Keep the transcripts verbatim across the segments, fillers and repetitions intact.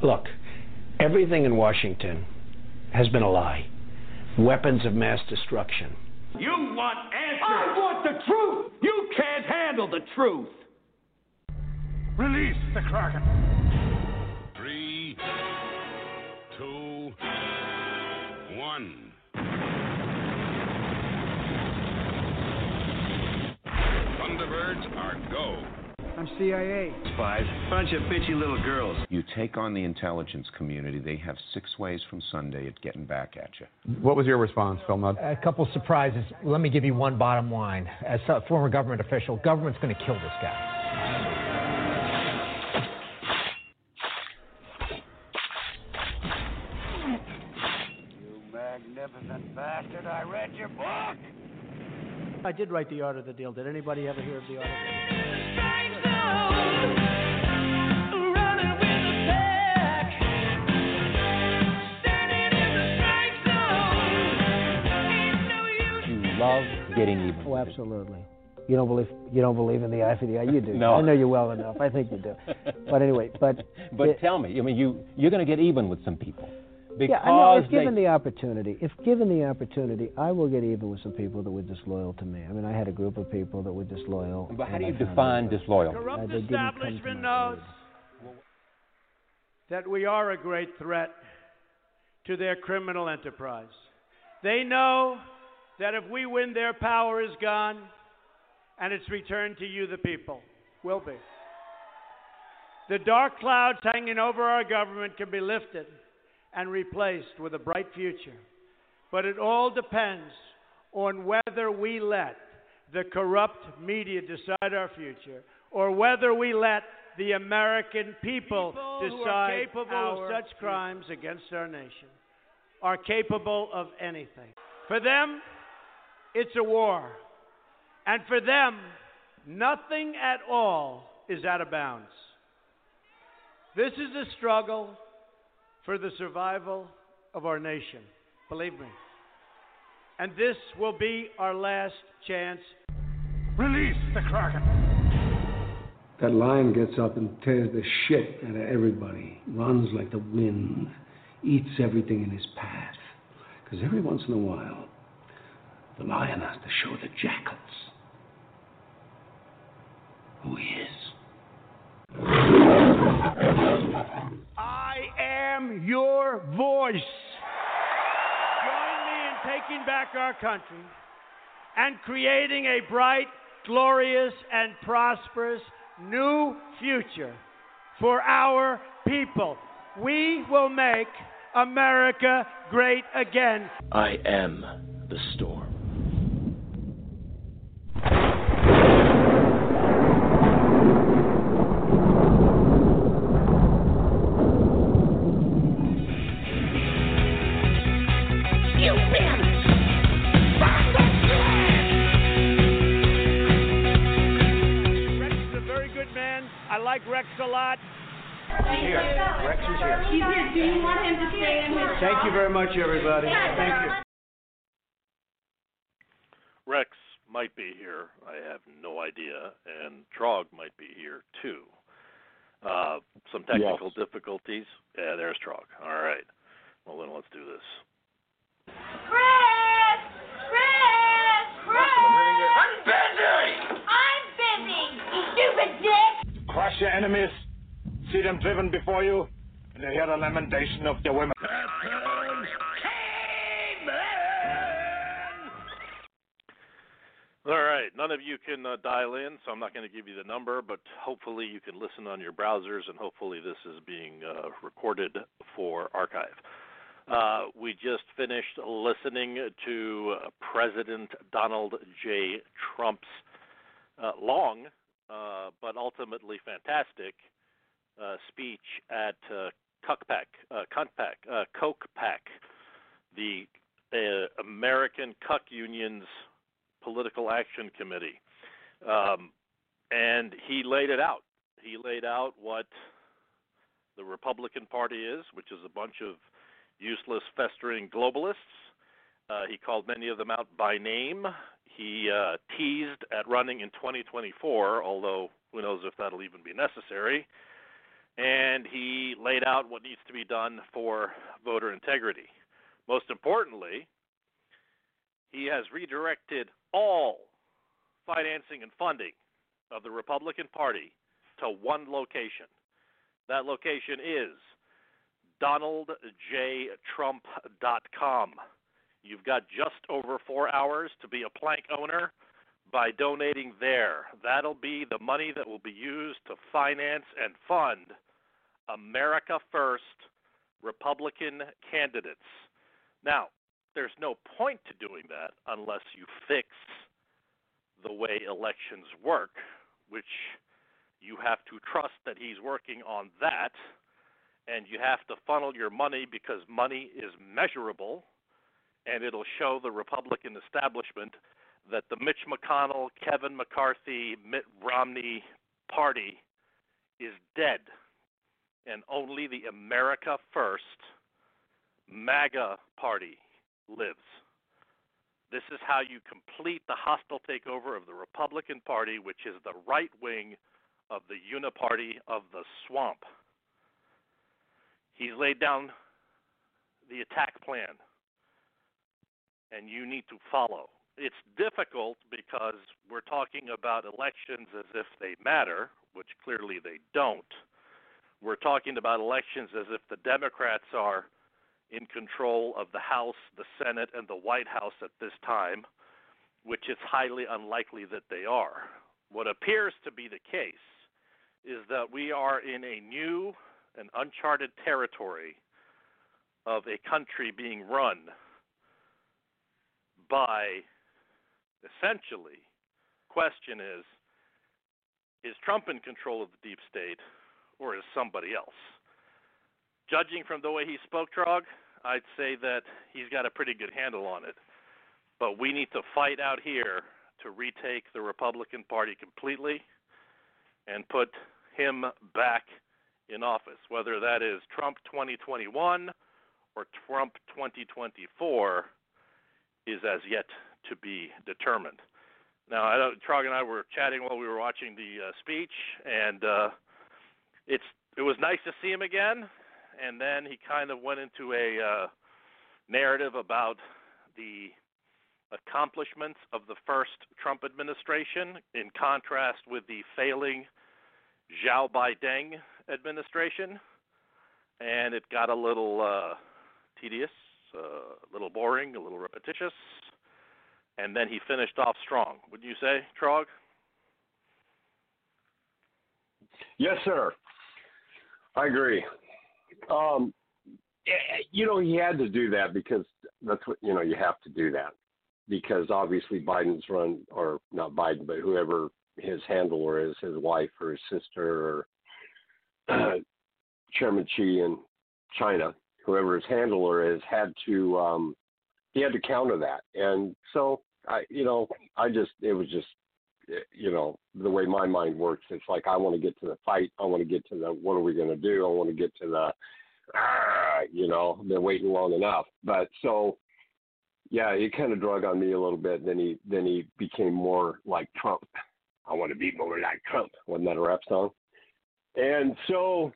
Look, everything in Washington has been a lie. Weapons of mass destruction. You want answers. I want the truth. You can't handle the truth. Release the Kraken. Three, two, one. Thunderbirds are go. I'm C I A. Spies, bunch of bitchy little girls. You take on the intelligence community, they have six ways from Sunday at getting back at you. What was your response, Phil Mudd? A couple surprises. Let me give you one bottom line. As a former government official, government's going to kill this guy. You magnificent bastard, I read your book! I did write the art of the deal. Did anybody ever hear of the art of the deal? You love getting even. Oh, absolutely. You don't believe you don't believe in the eye for the eye. You do. No. I know you well enough. I think you do. But anyway, but but it, tell me, I mean, you you're going to get even with some people. Because yeah, I know. If they... given the opportunity, if given the opportunity, I will get even with some people that were disloyal to me. I mean, I had a group of people that were disloyal. But how do you define disloyal? Corrupt uh, establishment knows that we are a great threat to their criminal enterprise. They know that if we win, their power is gone, and it's returned to you, the people. Will be. The dark clouds hanging over our government can be lifted and replaced with a bright future. But it all depends on whether we let the corrupt media decide our future, or whether we let the American people, people decide who are capable of such crimes against our nation, are capable of anything. For them, it's a war. And for them, nothing at all is out of bounds. This is a struggle for the survival of our nation, believe me. And this will be our last chance. Release the Kraken. That lion gets up and tears the shit out of everybody, runs like the wind, eats everything in his path. Because every once in a while, the lion has to show the jackals who he is. I am your voice. Join me in taking back our country and creating a bright, glorious, and prosperous new future for our people. We will make America great again. I am the storm. I like Rex a lot. He's here. Rex is here. He's here. Do you want him to stay in his... Thank you very much, everybody. Thank you. Rex might be here. I have no idea. And Trog might be here, too. Uh, some technical yes. difficulties. Yeah, there's Trog. All right. Well, then let's do this. Chris! Chris! Chris! I'm busy! I'm busy, you stupid dick! Crush your enemies, see them driven before you, and hear the lamentation of your women. All right, none of you can uh, dial in, so I'm not going to give you the number, but hopefully you can listen on your browsers, and hopefully this is being uh, recorded for archive. Uh, we just finished listening to uh, President Donald J. Trump's uh, long Uh, but ultimately fantastic uh, speech at uh, CUCPAC, uh, CUNPAC, uh, COKEPAC, the uh, American Cuck Union's Political Action Committee. Um, and he laid it out. He laid out what the Republican Party is, which is a bunch of useless, festering globalists. Uh, he called many of them out by name. He uh, teased at running in twenty twenty-four, although who knows if that'll even be necessary. and he laid out what needs to be done for voter integrity. Most importantly, he has redirected all financing and funding of the Republican Party to one location. That location is Donald J Trump dot com. You've got just over four hours to be a plank owner by donating there. That'll be the money that will be used to finance and fund America First Republican candidates. Now, there's no point to doing that unless you fix the way elections work, which you have to trust that he's working on that, and you have to funnel your money because money is measurable, and it'll show the Republican establishment that the Mitch McConnell, Kevin McCarthy, Mitt Romney party is dead, and only the America First MAGA party lives. This is how you complete the hostile takeover of the Republican Party, which is the right wing of the uniparty of the swamp. He's laid down the attack plan, and you need to follow. It's difficult because we're talking about elections as if they matter, which clearly they don't. We're talking about elections as if the Democrats are in control of the House, the Senate, and the White House at this time, which is highly unlikely that they are. What appears to be the case is that we are in a new and uncharted territory of a country being run by, essentially, question is, is Trump in control of the deep state, or is somebody else? Judging from the way he spoke, Trog, I'd say that he's got a pretty good handle on it. But we need to fight out here to retake the Republican Party completely and put him back in office, whether that is Trump twenty twenty-one or Trump twenty twenty-four is as yet to be determined. Now, I know, Trog and I were chatting while we were watching the uh, speech, and uh, it's it was nice to see him again. And then he kind of went into a uh, narrative about the accomplishments of the first Trump administration in contrast with the failing Zhao Biden administration. And it got a little uh, tedious, uh, a little boring, a little repetitious. And then he finished off strong. Wouldn't you say, Trog? Yes, sir. I agree. Um, you know, he had to do that because that's what, you know, you have to do that because obviously Biden's run, or not Biden, but whoever his handler is, his wife or his sister or uh, Chairman Xi in China, whoever his handler is, had to, um, he had to counter that. And so, I, you know, I just, it was just, you know, the way my mind works, it's like I want to get to the fight. I want to get to the what are we going to do? I want to get to the, uh, you know, I've been waiting long enough. But so, yeah, it kind of drug on me a little bit. Then he then he became more like Trump. I want to be more like Trump. Wasn't that a rap song? And so,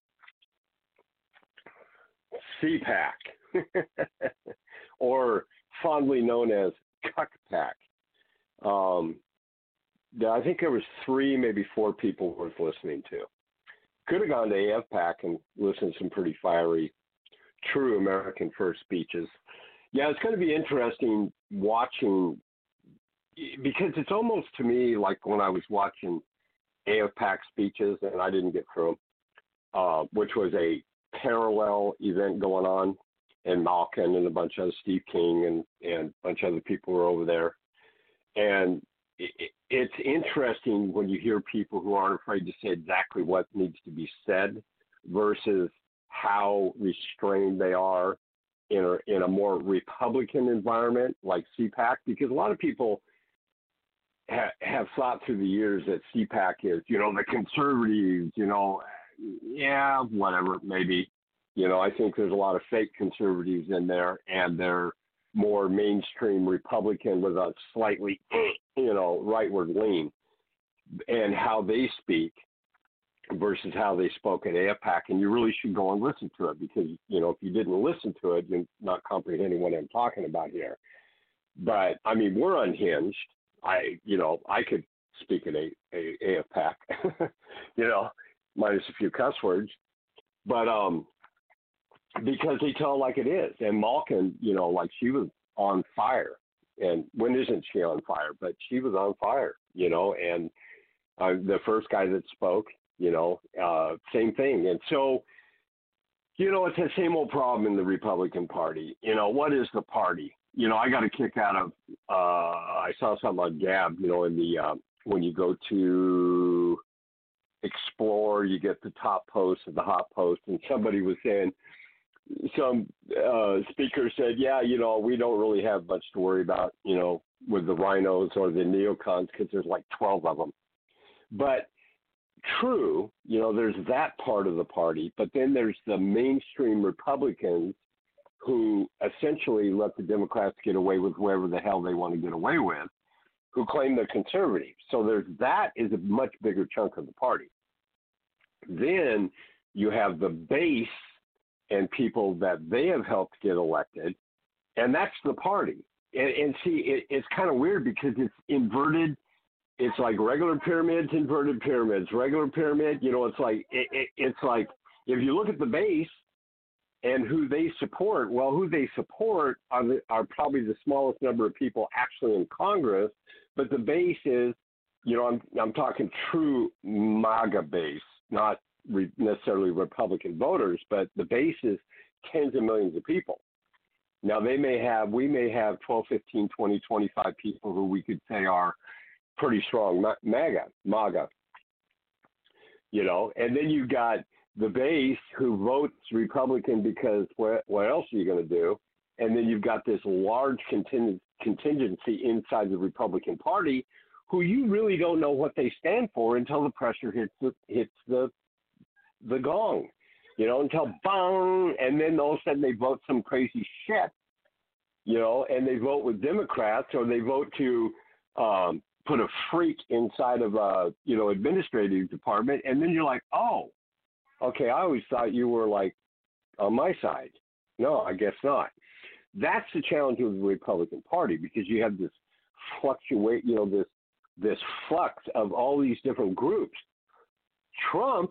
C PAC, or fondly known as Cuck PAC. Um, I think there was three, maybe four people worth listening to. Could have gone to A F PAC and listened to some pretty fiery, true American First speeches. Yeah, it's going to be interesting watching, because it's almost to me like when I was watching A F PAC speeches, and I didn't get through them, uh, which was a parallel event going on, and Malkin and a bunch of Steve King and, and a bunch of other people were over there. And it, it's interesting when you hear people who aren't afraid to say exactly what needs to be said versus how restrained they are in a, in a more Republican environment like C PAC, because a lot of people ha- have thought through the years that C PAC is, you know, the conservatives, you know, yeah, whatever, maybe. You know, I think there's a lot of fake conservatives in there, and they're more mainstream Republican with a slightly, you know, rightward lean, and how they speak versus how they spoke at AIPAC, and you really should go and listen to it because, you know, if you didn't listen to it, you're not comprehending what I'm talking about here. But, I mean, we're unhinged. I, you know, I could speak at a, a AIPAC, you know, minus a few cuss words, but um, because they tell it like it is. And Malkin, you know, like she was on fire. And when isn't she on fire? But she was on fire, you know, and uh, the first guy that spoke, you know, uh, same thing. And so, you know, it's the same old problem in the Republican Party. You know, what is the party? You know, I got a kick out of, uh, I saw something on Gab, you know, in the, uh, when you go to Explore, you get the top post of the hot post, and somebody was saying, some uh, speaker said, yeah, you know, we don't really have much to worry about, you know, with the rhinos or the neocons because there's like twelve of them. But true, you know, there's that part of the party, but then there's the mainstream Republicans who essentially let the Democrats get away with whoever the hell they want to get away with, who claim they're conservative. So there's that is a much bigger chunk of the party. Then you have the base and people that they have helped get elected, and that's the party. And, and see, it, it's kind of weird because it's inverted. It's like regular pyramids, inverted pyramids, regular pyramid. You know, it's like it, it, it's like if you look at the base and who they support, well, who they support are, the, are probably the smallest number of people actually in Congress, but the base is, you know, I'm I'm talking true MAGA base, not re- necessarily Republican voters, but the base is tens of millions of people. Now, they may have, we may have twelve, fifteen, twenty, twenty-five people who we could say are pretty strong MAGA, MAGA, you know, and then you've got the base who votes Republican because what, what else are you going to do? And then you've got this large contingent, contingency inside the Republican Party who you really don't know what they stand for until the pressure hits the, hits the the gong, you know, until bang, and then all of a sudden they vote some crazy shit, you know, and they vote with Democrats or they vote to um, put a freak inside of a, you know, administrative department, and then you're like, oh, okay, I always thought you were like on my side. No, I guess not. That's the challenge of the Republican Party because you have this fluctuate, you know, this this flux of all these different groups. Trump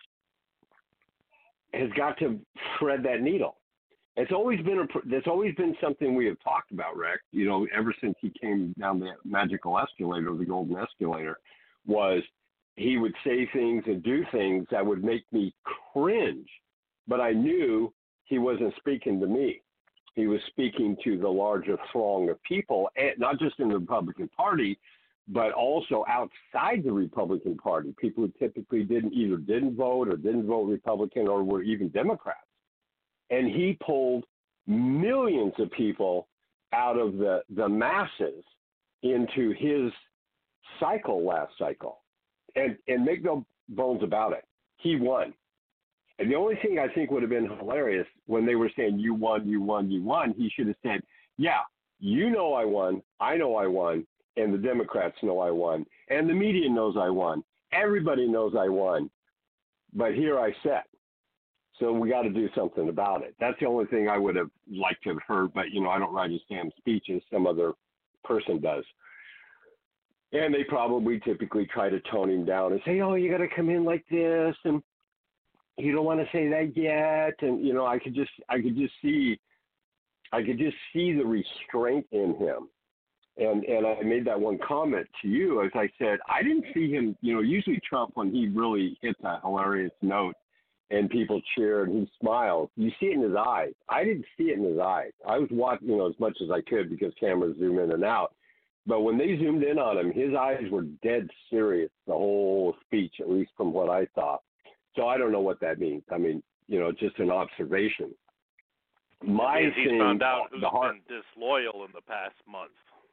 has got to thread that needle. It's always been a, there's always been something we have talked about, Rick, you know, ever since he came down the magical escalator, the golden escalator, was he would say things and do things that would make me cringe, but I knew he wasn't speaking to me. He was speaking to the larger throng of people, and not just in the Republican Party, but also outside the Republican Party, people who typically didn't either didn't vote or didn't vote Republican or were even Democrats. And he pulled millions of people out of the, the masses into his cycle last cycle. And, and make no bones about it, he won. And the only thing I think would have been hilarious when they were saying, you won, you won, you won, he should have said, yeah, you know I won, I know I won, and the Democrats know I won, and the media knows I won. Everybody knows I won, but here I sat. So we got to do something about it. That's the only thing I would have liked to have heard, but, you know, I don't write his damn speeches. Some other person does. And they probably typically try to tone him down and say, oh, you got to come in like this, and you don't want to say that yet. And, you know, I could just, I could just see, I could just see the restraint in him. And and I made that one comment to you, as I said, I didn't see him, you know, usually Trump, when he really hits a hilarious note and people cheer and he smiles, you see it in his eyes. I didn't see it in his eyes. I was watching, you know, as much as I could because cameras zoom in and out. But when they zoomed in on him, his eyes were dead serious, the whole speech, at least from what I saw. So I don't know what that means. I mean, you know, just an observation. My he's thing, found out who's the heart, been disloyal in the past month.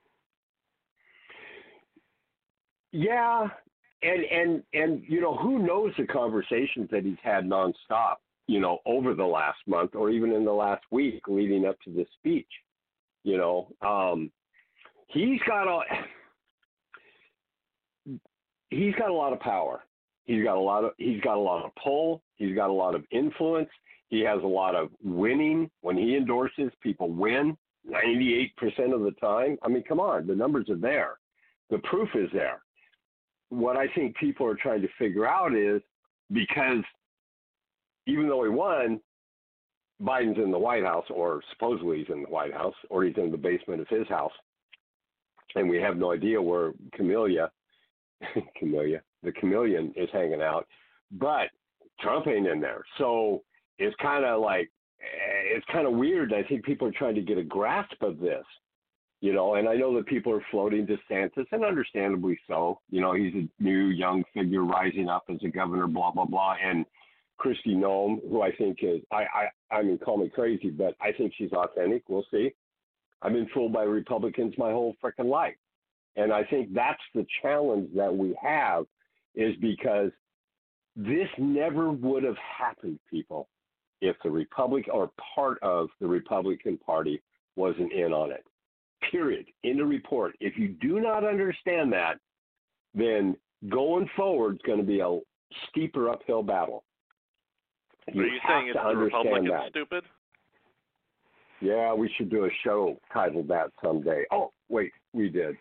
Yeah, and and and you know, who knows the conversations that he's had nonstop, you know, over the last month or even in the last week leading up to this speech. You know, um, he's got a he's got a lot of power, He's got a lot of he's got a lot of pull. He's got a lot of influence. He has a lot of winning. When he endorses, people win ninety-eight percent of the time. I mean, come on, the numbers are there. The proof is there. What I think people are trying to figure out is, because even though he won, Biden's in the White House, or supposedly he's in the White House, or he's in the basement of his house, and we have no idea where Camellia, Camellia, the chameleon is hanging out, but Trump ain't in there. So it's kind of like, it's kind of weird. I think people are trying to get a grasp of this, you know, and I know that people are floating DeSantis, and understandably so. You know, he's a new young figure rising up as a governor, blah, blah, blah. And Kristi Noem, who I think is, I, I, I mean, call me crazy, but I think she's authentic. We'll see. I've been fooled by Republicans my whole freaking life. And I think that's the challenge that we have, is because this never would have happened, people, if the Republic or part of the Republican Party wasn't in on it. Period. In the report. If you do not understand that, then going forward is going to be a steeper uphill battle. You Are you saying it's the Republicans that. stupid? Yeah, we should do a show titled that someday. Oh, wait, we did.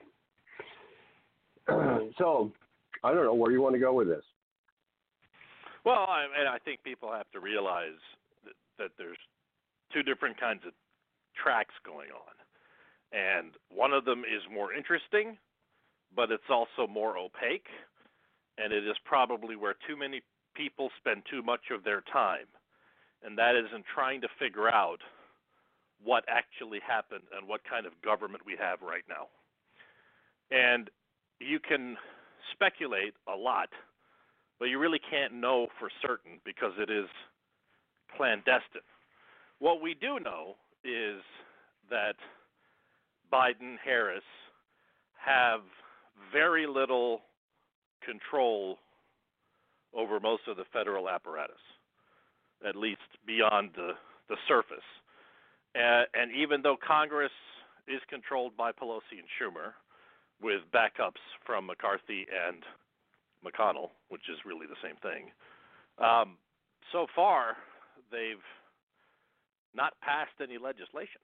So, I don't know where you want to go with this. Well, I, and I think people have to realize that, that there's two different kinds of tracks going on. And one of them is more interesting, but it's also more opaque. And it is probably where too many people spend too much of their time. And that is in trying to figure out what actually happened and what kind of government we have right now. And you can speculate a lot, but you really can't know for certain because it is clandestine. What we do know is that Biden, Harris have very little control over most of the federal apparatus, at least beyond the, the surface. Uh, and even though Congress is controlled by Pelosi and Schumer, with backups from McCarthy and McConnell, which is really the same thing, um, so far they've not passed any legislation.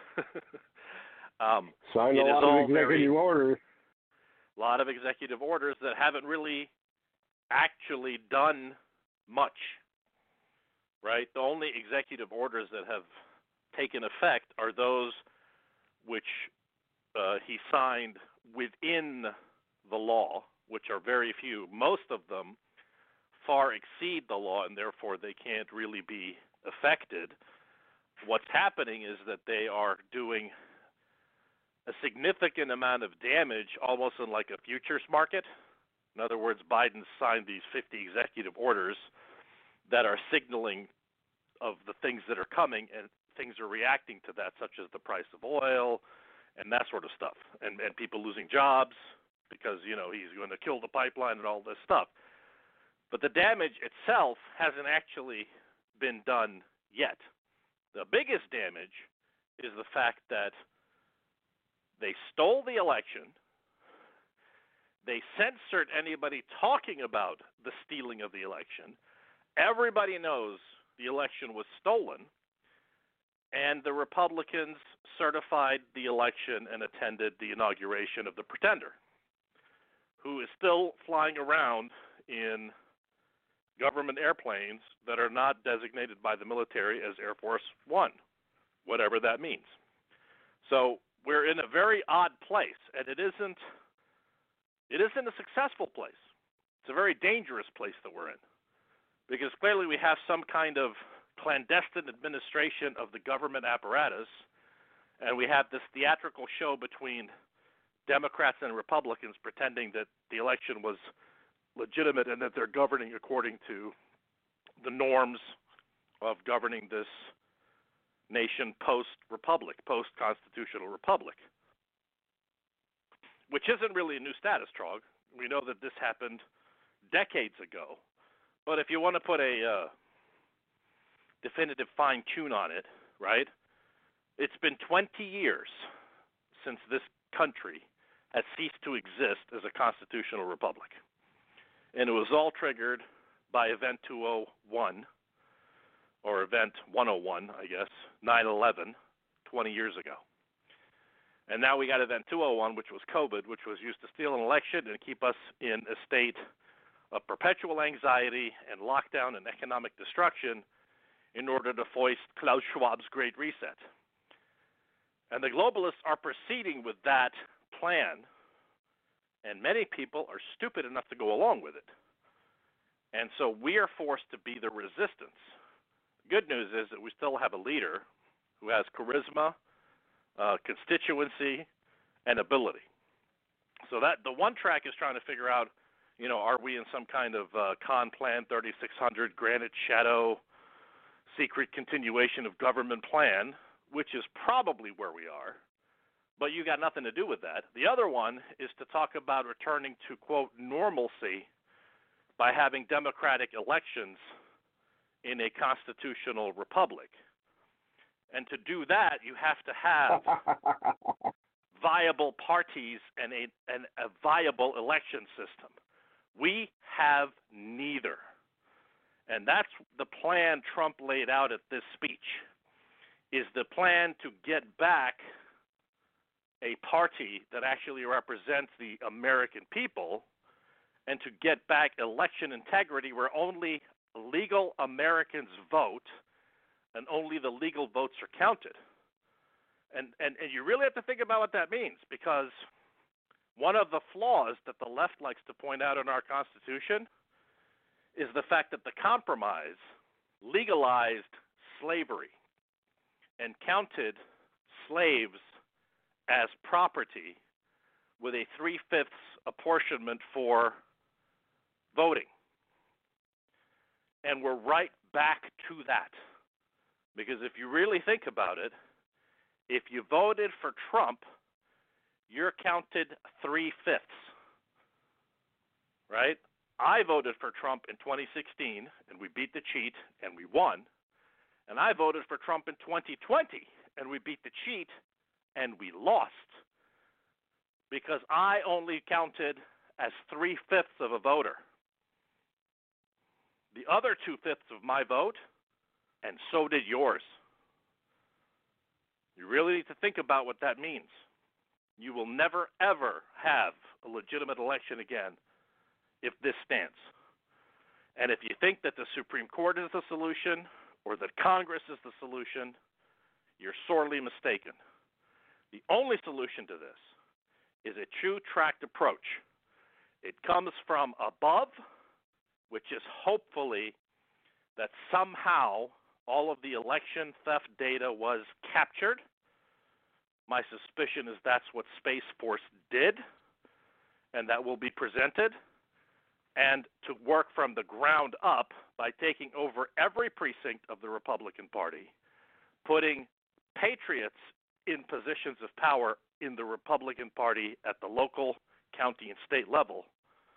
um, Signed a lot of executive very, orders. A lot of executive orders that haven't really actually done much, right? The only executive orders that have taken effect are those which uh, he signed within the law, which are very few. Most of them far exceed the law, and therefore they can't really be affected. What's happening is that they are doing a significant amount of damage almost in like a futures market. In other words, Biden signed these fifty executive orders that are signaling of the things that are coming, and things are reacting to that, such as the price of oil and that sort of stuff, and, and people losing jobs because, you know, he's going to kill the pipeline and all this stuff. But the damage itself hasn't actually been done yet. The biggest damage is the fact that they stole the election. They censored anybody talking about the stealing of the election. Everybody knows the election was stolen. And the Republicans certified the election and attended the inauguration of the pretender, who is still flying around in government airplanes that are not designated by the military as Air Force One, whatever that means. So we're in a very odd place, and it isn't it isn't a successful place. It's a very dangerous place that we're in, because clearly we have some kind of clandestine administration of the government apparatus, and we have this theatrical show between Democrats and Republicans pretending that the election was legitimate and that they're governing according to the norms of governing this nation post-republic, post-constitutional republic, which isn't really a new status, Trog. We know that this happened decades ago. But if you want to put a uh, definitive fine-tune on it, right, it's been twenty years since this country has ceased to exist as a constitutional republic. And it was all triggered by Event two oh one, or Event one oh one, I guess, nine eleven, twenty years ago. And now we got Event two oh one, which was COVID, which was used to steal an election and keep us in a state of perpetual anxiety and lockdown and economic destruction in order to foist Klaus Schwab's Great Reset. And the globalists are proceeding with that plan, and many people are stupid enough to go along with it. And so we are forced to be the resistance. The good news is that we still have a leader who has charisma, uh, constituency, and ability. So that the one track is trying to figure out, you know, are we in some kind of uh, con plan thirty-six hundred, Granite Shadow, secret continuation of government plan, which is probably where we are, but you got nothing to do with that. The other one is to talk about returning to, quote, normalcy by having democratic elections in a constitutional republic. And to do that, you have to have viable parties and a, and a viable election system. We have neither. And that's the plan Trump laid out at this speech, is the plan to get back a party that actually represents the American people and to get back election integrity where only legal Americans vote and only the legal votes are counted. And, and, and you really have to think about what that means, because one of the flaws that the left likes to point out in our Constitution is the fact that the compromise legalized slavery and counted slaves as property with a three-fifths apportionment for voting. And we're right back to that. Because if you really think about it, if you voted for Trump, you're counted three-fifths, right? I voted for Trump in twenty sixteen, and we beat the cheat, and we won. And I voted for Trump in twenty twenty, and we beat the cheat, and we lost. Because I only counted as three-fifths of a voter. The other two-fifths of my vote, and so did yours. You really need to think about what that means. You will never, ever have a legitimate election again if this stands. And if you think that the Supreme Court is the solution or that Congress is the solution, you're sorely mistaken. The only solution to this is a true tracked approach. It comes from above, which is hopefully that somehow all of the election theft data was captured. My suspicion is that's what Space Force did, and that will be presented. And to work from the ground up by taking over every precinct of the Republican Party, putting patriots in positions of power in the Republican Party at the local, county, and state level,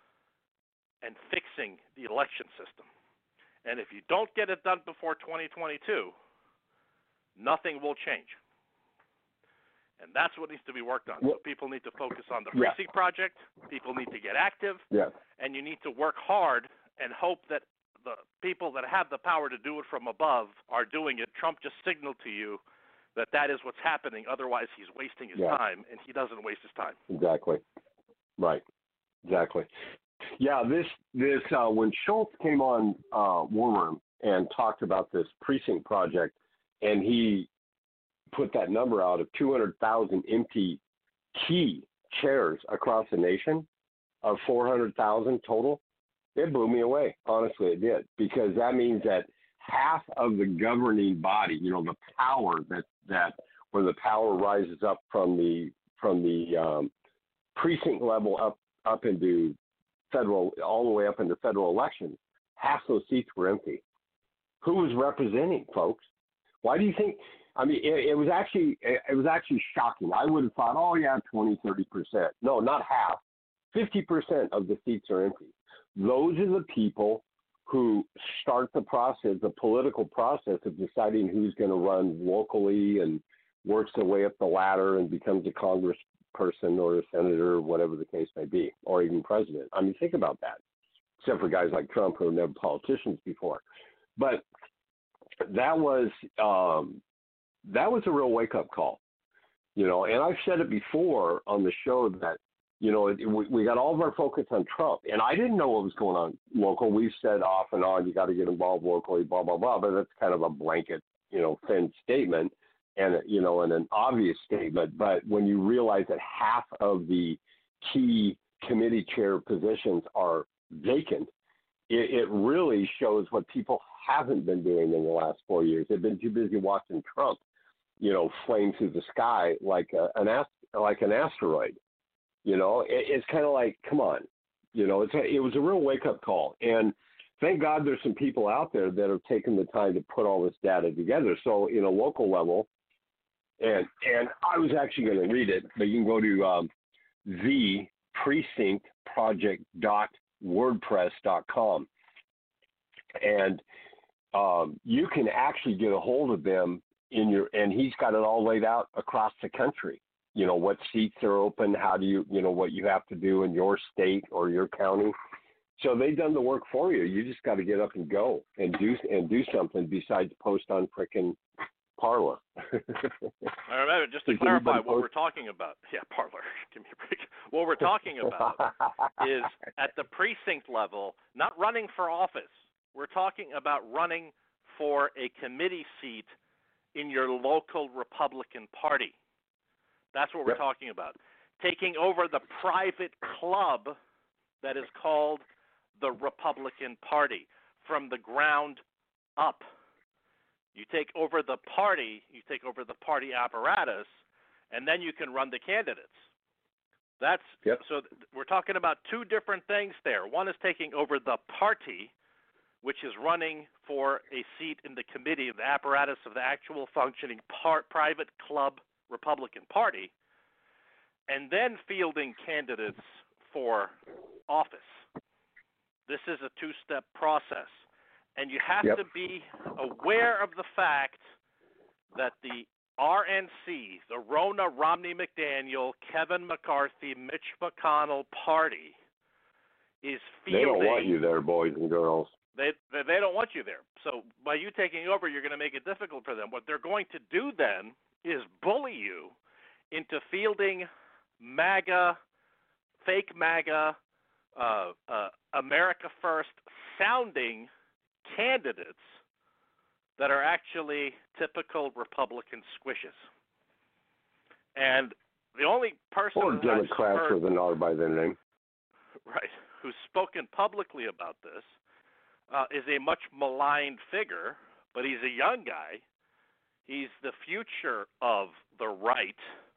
and fixing the election system. And if you don't get it done before twenty twenty-two, nothing will change. And that's what needs to be worked on. So people need to focus on the Yeah. Precinct Project. People need to get active. Yes. And you need to work hard and hope that the people that have the power to do it from above are doing it. Trump just signaled to you that that is what's happening. Otherwise, he's wasting his Yeah. time, and he doesn't waste his time. Exactly. Right. Exactly. Yeah, this this uh, when Schultz came on uh, War Room and talked about this precinct project, and he put that number out of two hundred thousand empty key chairs across the nation, of four hundred thousand total, it blew me away. Honestly, it did, because that means that half of the governing body, you know, the power that that where the power rises up from the from the um, precinct level up up into federal, all the way up into federal elections, half those seats were empty. Who was representing, folks? Why do you think? I mean, it, it was actually it was actually shocking. I would have thought, oh yeah, twenty, thirty percent. No, not half. fifty percent of the seats are empty. Those are the people who start the process, the political process of deciding who's going to run locally and works their way up the ladder and becomes a congressperson or a senator or whatever the case may be, or even president. I mean, think about that. except for guys like Trump who were never politicians before. But that was um, that was a real wake-up call, you know. And I've said it before on the show that, you know, it, we, we got all of our focus on Trump, and I didn't know what was going on local. We've said off and on, you got to get involved locally, blah blah blah. But that's kind of a blanket, you know, thin statement, and you know, and an obvious statement. But when you realize that half of the key committee chair positions are vacant, it, it really shows what people haven't been doing in the last four years. They've been too busy watching Trump, you know, flame through the sky like a, an ast- like an asteroid. You know, it, it's kind of like, come on, you know, it's a, it was a real wake up call, and thank God there's some people out there that have taken the time to put all this data together. So, in a local level, and and I was actually going to read it, but you can go to um, the precinct project dot wordpress dot com, and um, you can actually get a hold of them in your, and he's got it all laid out across the country. You know, what seats are open, how do you, you know, what you have to do in your state or your county. So they've done the work for you. You just got to get up and go and do and do something besides post on frickin' Parler. I remember, just to clarify what post? we're talking about. Yeah, Parler. Give me a break. What we're talking about is at the precinct level, not running for office. We're talking about running for a committee seat in your local Republican Party. That's what we're yep. talking about. Taking over the private club that is called the Republican Party from the ground up. You take over the party, you take over the party apparatus, and then you can run the candidates. That's yep. So we're talking about two different things there. One is taking over the party, which is running for a seat in the committee of the apparatus of the actual functioning part, private club Republican Party, and then fielding candidates for office. This is a two-step process, and you have yep. to be aware of the fact that the R N C, the Rona Romney McDaniel, Kevin McCarthy, Mitch McConnell party is fielding. They don't want you there, boys and girls. They, they they don't want you there. So by you taking over, you're going to make it difficult for them. What they're going to do then is bully you into fielding MAGA, fake MAGA, uh, uh, America First sounding candidates that are actually typical Republican squishes. And the only person or Democrats heard, with an R by their name, right, who's spoken publicly about this uh, is a much maligned figure, but he's a young guy. He's the future of the right,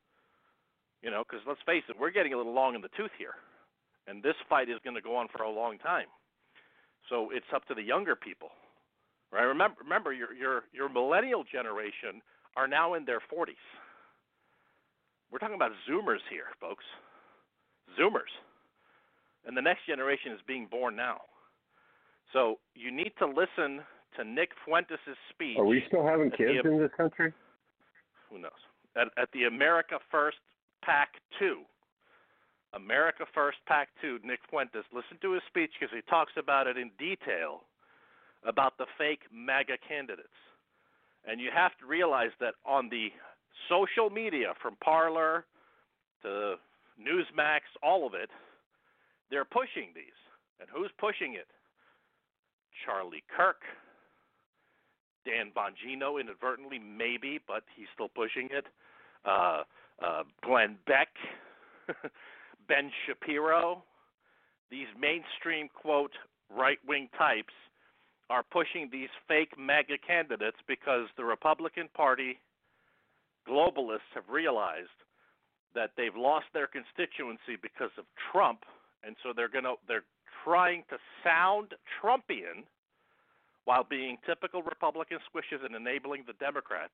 you know, because let's face it, we're getting a little long in the tooth here, and this fight is going to go on for a long time. So it's up to the younger people, right? Remember, remember, your your your millennial generation are now in their forties. We're talking about Zoomers here, folks. Zoomers, and the next generation is being born now. So you need to listen to Nick Fuentes' speech. Are we still having kids the, in this country? Who knows? At, at the America First PAC two. America First PAC two, Nick Fuentes. Listen to his speech because he talks about it in detail about the fake MAGA candidates. And you have to realize that on the social media, from Parler to Newsmax, all of it, they're pushing these. And who's pushing it? Charlie Kirk, Dan Bongino inadvertently, maybe, but he's still pushing it. Uh, uh, Glenn Beck, Ben Shapiro. These mainstream, quote, right-wing types are pushing these fake MAGA candidates because the Republican Party globalists have realized that they've lost their constituency because of Trump, and so they're going to they're trying to sound Trumpian while being typical Republican squishes and enabling the Democrats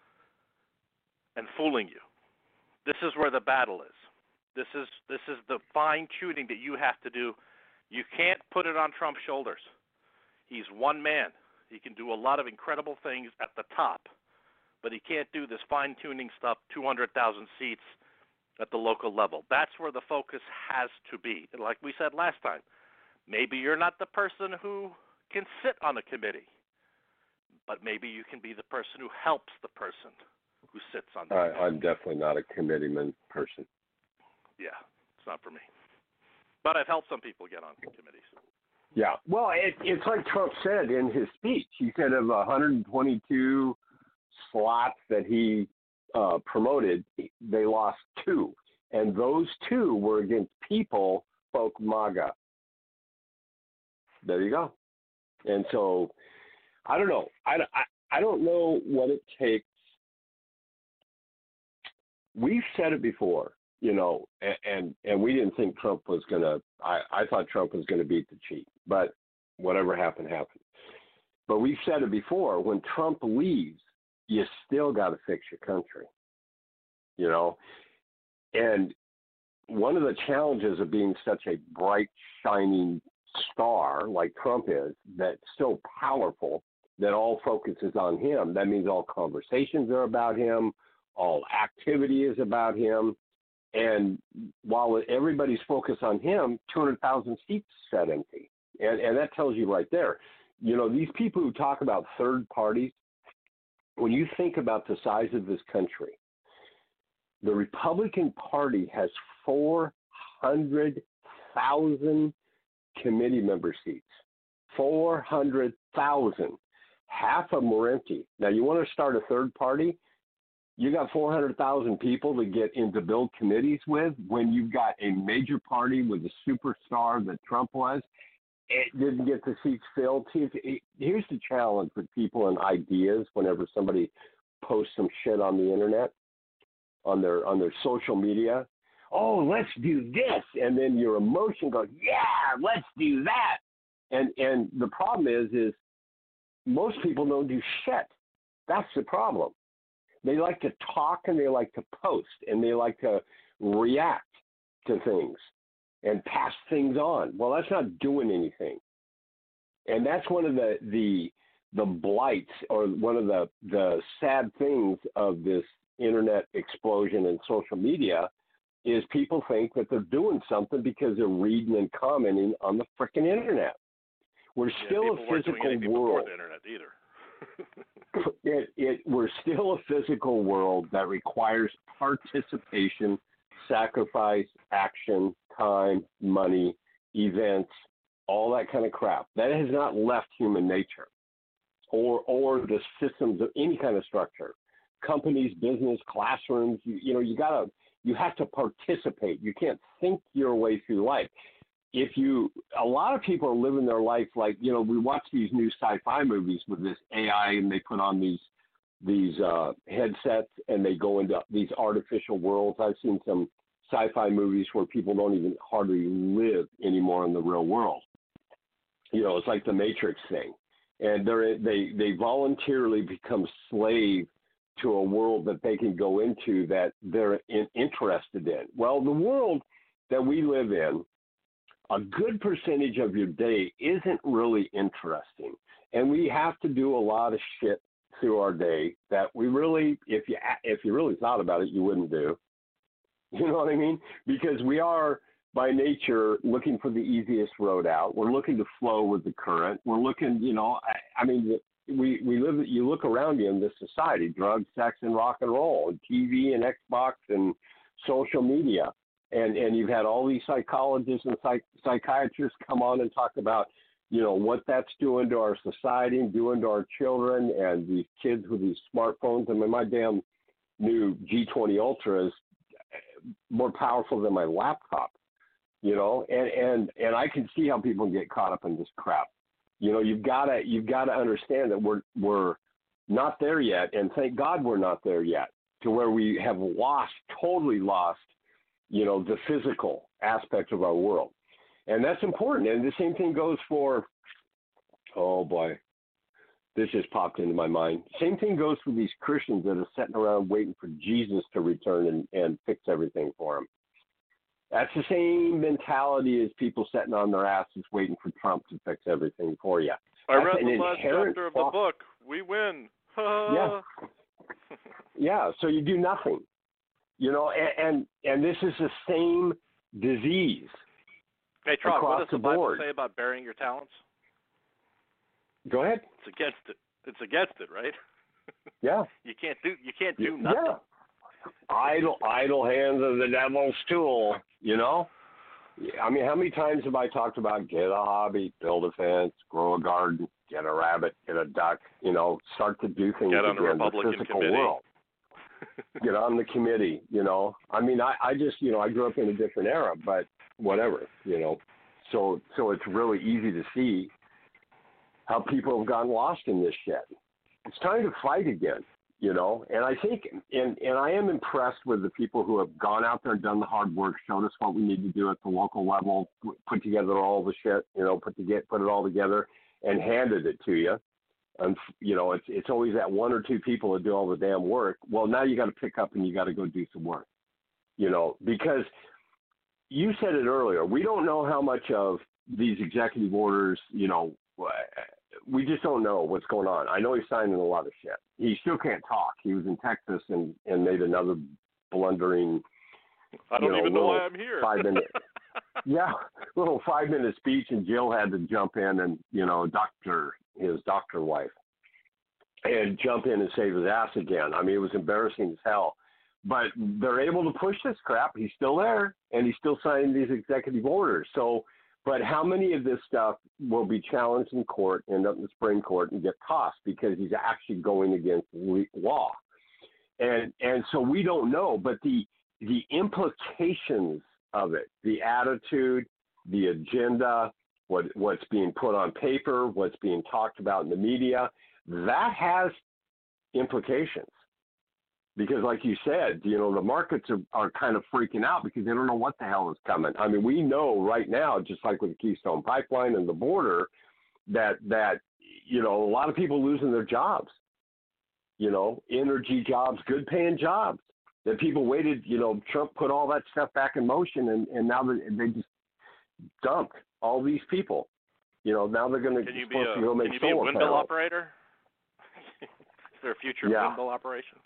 and fooling you. This is where the battle is. This is this is the fine-tuning that you have to do. You can't put it on Trump's shoulders. He's one man. He can do a lot of incredible things at the top, but he can't do this fine-tuning stuff, two hundred thousand seats at the local level. That's where the focus has to be. And like we said last time, Maybe you're not the person who can sit on a committee, but maybe you can be the person who helps the person who sits on the I, committee. I'm definitely not a committeeman person. Yeah, it's not for me. But I've helped some people get on committees. Yeah, well, it, it's like Trump said in his speech. He said of one hundred twenty-two slots that he uh, promoted, they lost two. And those two were against people, folk MAGA. There you go. And so, I don't know. I, I, I don't know what it takes. We've said it before, you know, and, and, and we didn't think Trump was going to, I, I thought Trump was going to beat the chief, but whatever happened, happened. But we've said it before, when Trump leaves, you still got to fix your country, you know. And one of the challenges of being such a bright, shining star like Trump is, that's so powerful that all focus is on him. That means all conversations are about him, all activity is about him. And while everybody's focused on him, two hundred thousand seats sat empty. And, and that tells you right there. You know, these people who talk about third parties, when you think about the size of this country, the Republican Party has four hundred thousand committee member seats. four hundred thousand. Half of them are empty. Now, you want to start a third party? You got four hundred thousand people to get into build committees with when you've got a major party with a superstar that Trump was. It didn't get the seats filled. See, if, here's the challenge with people and ideas whenever somebody posts some shit on the internet, on their on their social media. Oh, let's do this. And then your emotion goes, yeah, let's do that. And and the problem is, is most people don't do shit. That's the problem. They like to talk and they like to post and they like to react to things and pass things on. Well, that's not doing anything. And that's one of the the the blights or one of the, the sad things of this internet explosion and social media is people think that they're doing something because they're reading and commenting on the frickin' internet. We're yeah, still a physical world. Before the internet either. It, it, we're still a physical world that requires participation, sacrifice, action, time, money, events, all that kind of crap. That has not left human nature or or the systems of any kind of structure. Companies, business, classrooms, you, you know, you gotta, you have to participate. You can't think your way through life. If you, a lot of people are living their life like, you know, we watch these new sci-fi movies with this A I and they put on these these uh, headsets and they go into these artificial worlds. I've seen some sci-fi movies where people don't even hardly live anymore in the real world. You know, it's like the Matrix thing. And they're, they they voluntarily become slave to a world that they can go into that they're in, interested in. Well, the world that we live in, a good percentage of your day isn't really interesting. And we have to do a lot of shit through our day that we really, if you if you really thought about it, you wouldn't do. You know what I mean? Because we are, by nature, looking for the easiest road out. We're looking to flow with the current. We're looking, you know, I, I mean, we, we live, you look around you in this society, drugs, sex, and rock and roll, and T V and Xbox and social media. And and you've had all these psychologists and psych, psychiatrists come on and talk about, you know, what that's doing to our society and doing to our children and these kids with these smartphones. I mean, my damn new G twenty Ultra is more powerful than my laptop, you know, and, and, and I can see how people get caught up in this crap. You know, you've got to you've got to understand that we're we're not there yet, and thank God we're not there yet, to where we have lost, totally lost, you know, the physical aspect of our world. And that's important. And the same thing goes for, oh boy, this just popped into my mind. Same thing goes for these Christians that are sitting around waiting for Jesus to return and, and fix everything for them. That's the same mentality as people sitting on their asses waiting for Trump to fix everything for you. I That's read an the last chapter of the book. We win. Yeah. Yeah, so you do nothing. You know, and, and and this is the same disease Hey, Trog, what across does the the Bible board. say about burying your talents? Go ahead. It's against it. It's against it, right? Yeah. You can't do. You can't do nothing. Yeah. Idle, idle hands are the devil's tool. You know. I mean, how many times have I talked about get a hobby, build a fence, grow a garden, get a rabbit, get a duck? You know, start to do things Get on the again. Republican the physical committee. world. Get on the committee. You know. I mean, I, I just, you know, I grew up in a different era, but whatever. You know. So, so it's really easy to see how people have gotten lost in this shit. It's time to fight again, you know. And I think, and, and I am impressed with the people who have gone out there and done the hard work, showed us what we need to do at the local level, put together all the shit, you know, put to get, put it all together, and handed it to you. And you know, it's it's always that one or two people that do all the damn work. Well, now you got to pick up and you got to go do some work, you know, because you said it earlier. We don't know how much of these executive orders, you know. We just don't know what's going on. I know he's signing a lot of shit. He still can't talk. He was in Texas and, and made another blundering. I don't you know, even know little why I'm here. Five minute, yeah, little five minute speech, and Jill had to jump in and you know, doctor his doctor wife, and jump in and save his ass again. I mean, it was embarrassing as hell. But they're able to push this crap. He's still there, and he's still signing these executive orders. So. But how many of this stuff will be challenged in court, end up in the Supreme Court, and get tossed because he's actually going against law? And and so we don't know. But the the implications of it, the attitude, the agenda, what what's being put on paper, what's being talked about in the media, that has implications. Because like you said, you know, the markets are, are kind of freaking out because they don't know what the hell is coming. I mean, we know right now, just like with the Keystone Pipeline and the border, that, that you know, a lot of people losing their jobs, you know, energy jobs, good paying jobs. That people waited, you know, Trump put all that stuff back in motion, and, and now they, they just dumped all these people. You know, now they're going to Can you be supposed a, to go make can you be a solar windmill panels. operator? Is there a future Yeah. windmill operations?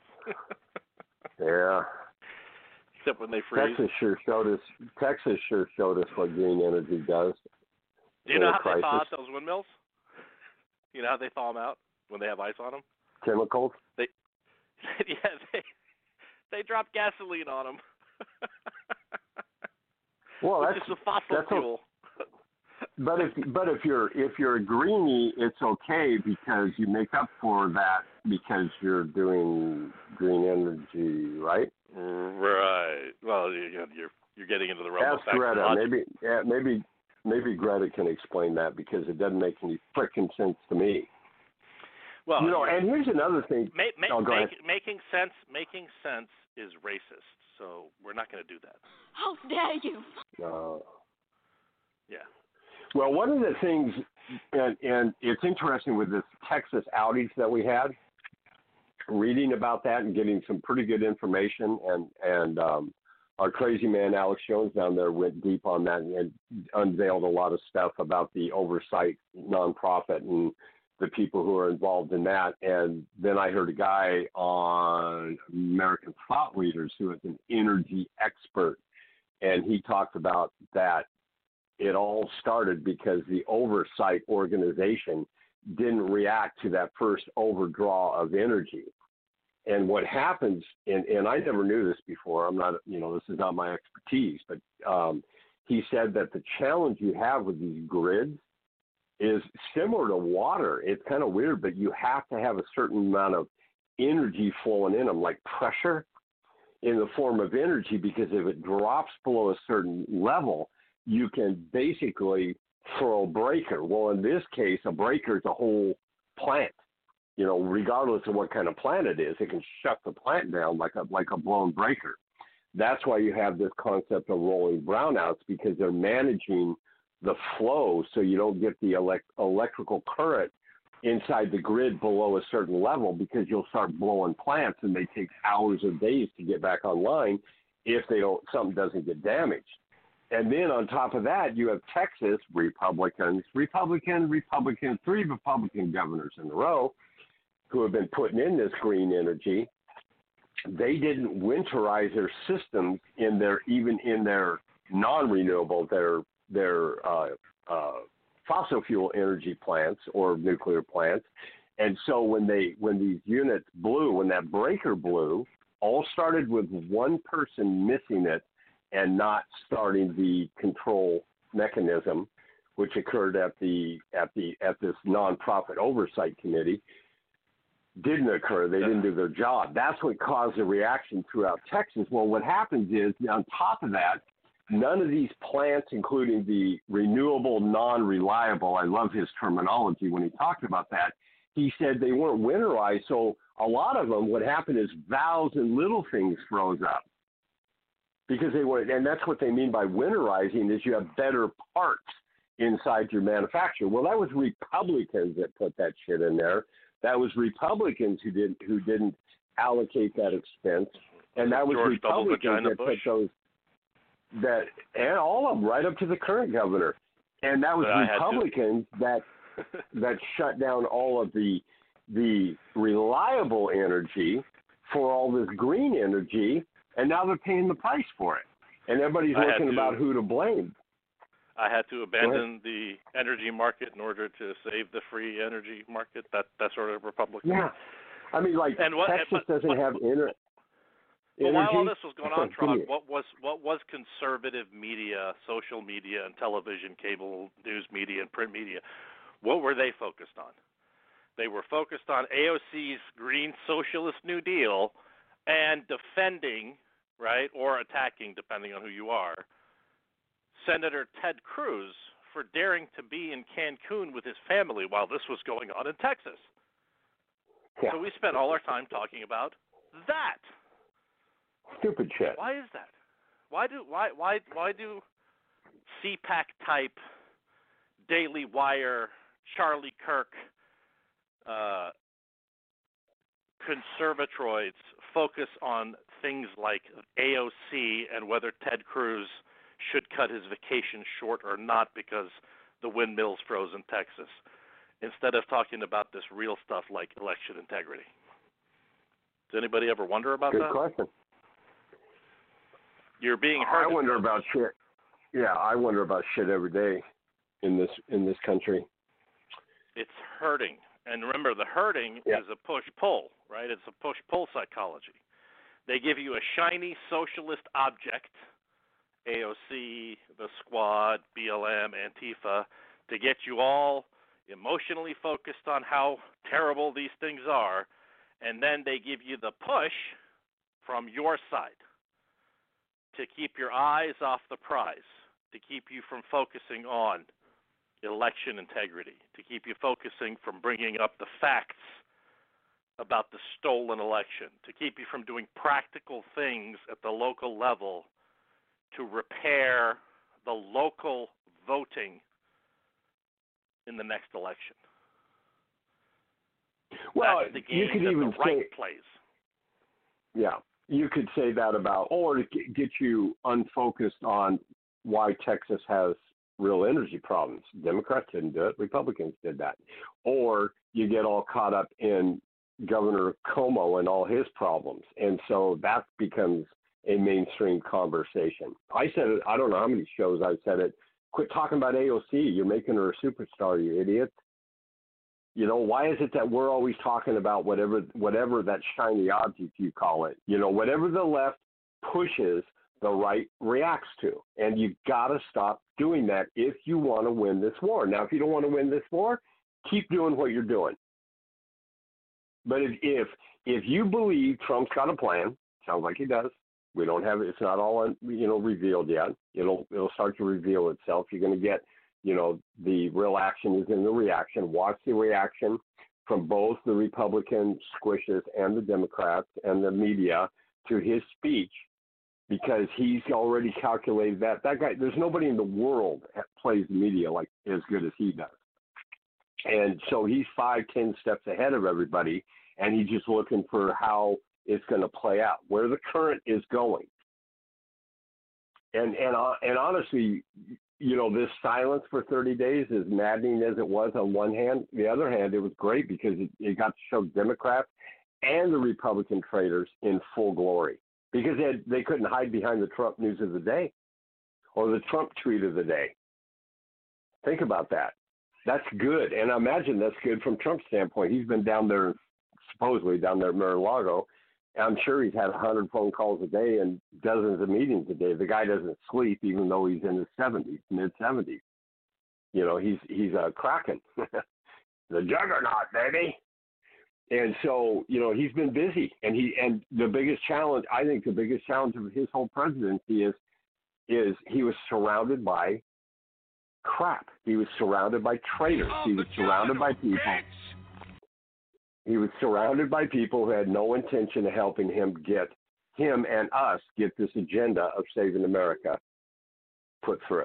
Yeah. Except when they freeze. Texas sure showed us. Texas sure showed us what green energy does. Do you know how they thaw out those windmills? You know how they thaw them out when they have ice on them? Chemicals. They, yeah, they they drop gasoline on them. Well, which that's is a fossil that's fuel. A, but if but if you're if you're a greenie, it's okay because you make up for that because you're doing green energy, right? Right. Well, you, you're you're getting into the realm Ask of Greta. technology. Maybe yeah, maybe maybe Greta can explain that because it doesn't make any frickin' sense to me. Well, you know, and here's another thing. Ma- ma- oh, go make, ahead. making sense making sense is racist, so we're not going to do that. How dare you? No. Yeah. Well, one of the things, and, and it's interesting with this Texas outage that we had, reading about that and getting some pretty good information, and and um, our crazy man Alex Jones down there went deep on that and, and unveiled a lot of stuff about the oversight nonprofit and the people who are involved in that. And then I heard a guy on American Thought Leaders who is an energy expert, and he talked about that it all started because the oversight organization didn't react to that first overdraw of energy. And what happens, and, and I never knew this before, I'm not, you know, this is not my expertise, but um, he said that the challenge you have with these grids is similar to water. It's kind of weird, but you have to have a certain amount of energy flowing in them, like pressure in the form of energy, because if it drops below a certain level, you can basically throw a breaker. Well, in this case, a breaker is a whole plant. You know, regardless of what kind of plant it is, it can shut the plant down like a like a blown breaker. That's why you have this concept of rolling brownouts, because they're managing the flow so you don't get the elect- electrical current inside the grid below a certain level, because you'll start blowing plants and they take hours or days to get back online if they don't something doesn't get damaged. And then on top of that, you have Texas Republicans, Republican, Republican, three Republican governors in a row who have been putting in this green energy. They didn't winterize their systems in their, even in their non-renewable, their their uh, uh, fossil fuel energy plants or nuclear plants. And so when they when these units blew, when that breaker blew, all started with one person missing it and not starting the control mechanism, which occurred at the at the at this nonprofit oversight committee. Didn't occur. They didn't do their job. That's what caused a reaction throughout Texas. Well, what happens is, on top of that, none of these plants, including the renewable non-reliable, I love his terminology when he talked about that, he said they weren't winterized, so a lot of them, what happened is valves and little things froze up. Because they were, and that's what they mean by winterizing, is you have better parts inside your manufacturer. Well, that was Republicans that put that shit in there. That was Republicans who didn't who didn't allocate that expense, and that was George Republicans that Bush. put those that and all of them right up to the current governor, and that was Republicans that that shut down all of the the reliable energy for all this green energy, and now they're paying the price for it, and everybody's I had looking to- about who to blame. I had to abandon the energy market in order to save the free energy market. That that sort of Republican. Yeah, I mean, like And what- Texas but- doesn't but- have inter- But energy. while all this was going on, Give Tron, me- what was what was conservative media, social media, and television, cable news media, and print media? What were they focused on? They were focused on A O C's Green Socialist New Deal and defending, right, or attacking, depending on who you are, Senator Ted Cruz for daring to be in Cancun with his family while this was going on in Texas. Yeah. So we spent all our time talking about that. Stupid shit. Why is that? Why do why why why do C PAC type, Daily Wire, Charlie Kirk, uh, conservatroids focus on things like A O C and whether Ted Cruz should cut his vacation short or not because the windmills froze in Texas, instead of talking about this real stuff like election integrity? Does anybody ever wonder about Good that? question. You're being heard. I wonder about shit. Yeah, I wonder about shit every day in this in this country. It's hurting. And remember, the hurting Yeah. is a push-pull, right? It's a push-pull psychology. They give you a shiny socialist object, A O C, the Squad, B L M, Antifa, to get you all emotionally focused on how terrible these things are, and then they give you the push from your side to keep your eyes off the prize, to keep you from focusing on election integrity, to keep you focusing from bringing up the facts about the stolen election, to keep you from doing practical things at the local level to repair the local voting in the next election. Well, That's the game you could that even the right say, plays. yeah, you could say that about, or to get- get you unfocused on why Texas has real energy problems. Democrats didn't do it. Republicans did that. Or you get all caught up in Governor Cuomo and all his problems. And so that becomes a mainstream conversation. I said it, I don't know how many shows I've said it. Quit talking about A O C. You're making her a superstar, you idiot. You know, why is it that we're always talking about whatever whatever that shiny object you call it? You know, whatever the left pushes, the right reacts to. And you've got to stop doing that if you want to win this war. Now, if you don't want to win this war, keep doing what you're doing. But if if, if you believe Trump's got a plan, sounds like he does. We don't have it. It's not all, you know, revealed yet. It'll it'll start to reveal itself. You're going to get, you know, the real action is in the reaction. Watch the reaction from both the Republican squishes and the Democrats and the media to his speech, because he's already calculated that. That guy, there's nobody in the world that plays the media like as good as he does. And so he's five, ten steps ahead of everybody, and he's just looking for how it's going to play out, where the current is going. And and uh, and honestly, you know, this silence for thirty days, as maddening as it was on one hand, the other hand, it was great because it, it got to show Democrats and the Republican traitors in full glory, because they, had, they couldn't hide behind the Trump news of the day or the Trump tweet of the day. Think about that. That's good. And I imagine that's good from Trump's standpoint. He's been down there, supposedly down there at Mar-a-Lago. I'm sure he's had one hundred phone calls a day and dozens of meetings a day. The guy doesn't sleep, even though he's in his seventies, mid-seventies. You know, he's he's a Kraken. The juggernaut, baby. And so, you know, he's been busy. And he and the biggest challenge, I think the biggest challenge of his whole presidency is is he was surrounded by crap. He was surrounded by traitors. He was surrounded by people. He was surrounded by people who had no intention of helping him get him and us get this agenda of saving America put through.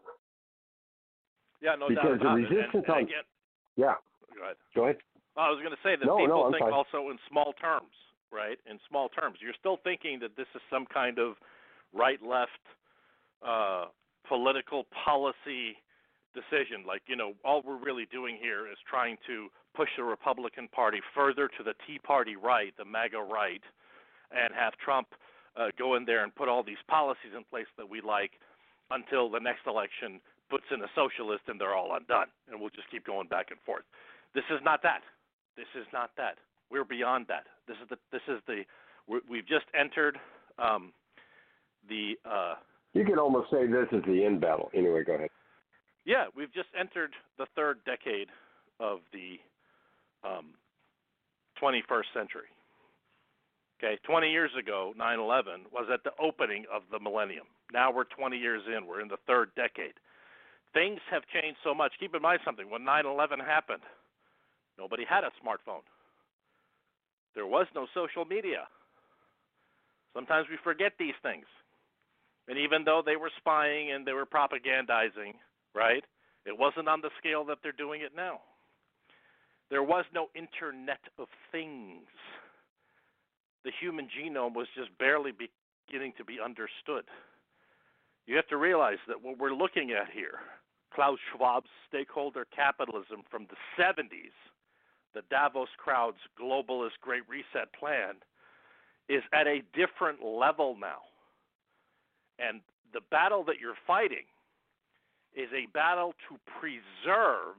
Yeah, no because doubt the about resistance it. And, and on, again, yeah. Go ahead. Go ahead. I was going to say that no, people no, I'm think fine. also in small terms, right? In small terms. You're still thinking that this is some kind of right-left uh, political policy decision. Like, you know, all we're really doing here is trying to push the Republican Party further to the Tea Party right, the MAGA right, and have Trump uh, go in there and put all these policies in place that we like until the next election puts in a socialist and they're all undone. And we'll just keep going back and forth. This is not that. This is not that. We're beyond that. This is the. This is the. We're, we've just entered um, the. Uh, you could almost say this is the end battle. Anyway, go ahead. Yeah, we've just entered the third decade of the um, twenty-first century. Okay, twenty years ago, nine eleven was at the opening of the millennium. Now we're twenty years in. We're in the third decade. Things have changed so much. Keep in mind something. When nine eleven happened, nobody had a smartphone. There was no social media. Sometimes we forget these things. And even though they were spying and they were propagandizing, right, it wasn't on the scale that they're doing it now. There was no Internet of Things. The human genome was just barely beginning to be understood. You have to realize that what we're looking at here, Klaus Schwab's stakeholder capitalism from the seventies, the Davos crowd's globalist Great Reset plan, is at a different level now. And the battle that you're fighting is a battle to preserve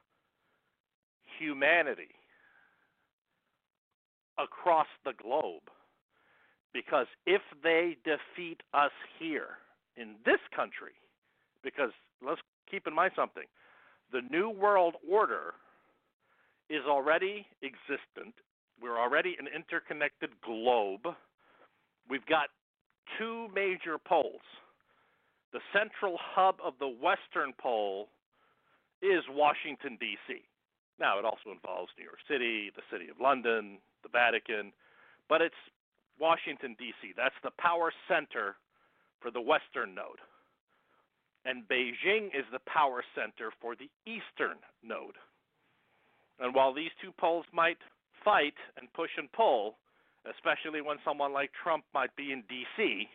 humanity across the globe. Because if they defeat us here in this country, because let's keep in mind something, the New World Order is already existent. We're already an interconnected globe. We've got two major poles. The central hub of the Western pole is Washington, D C Now, it also involves New York City, the City of London, the Vatican, but it's Washington, D C That's the power center for the Western node. And Beijing is the power center for the Eastern node. And while these two poles might fight and push and pull, especially when someone like Trump might be in D C,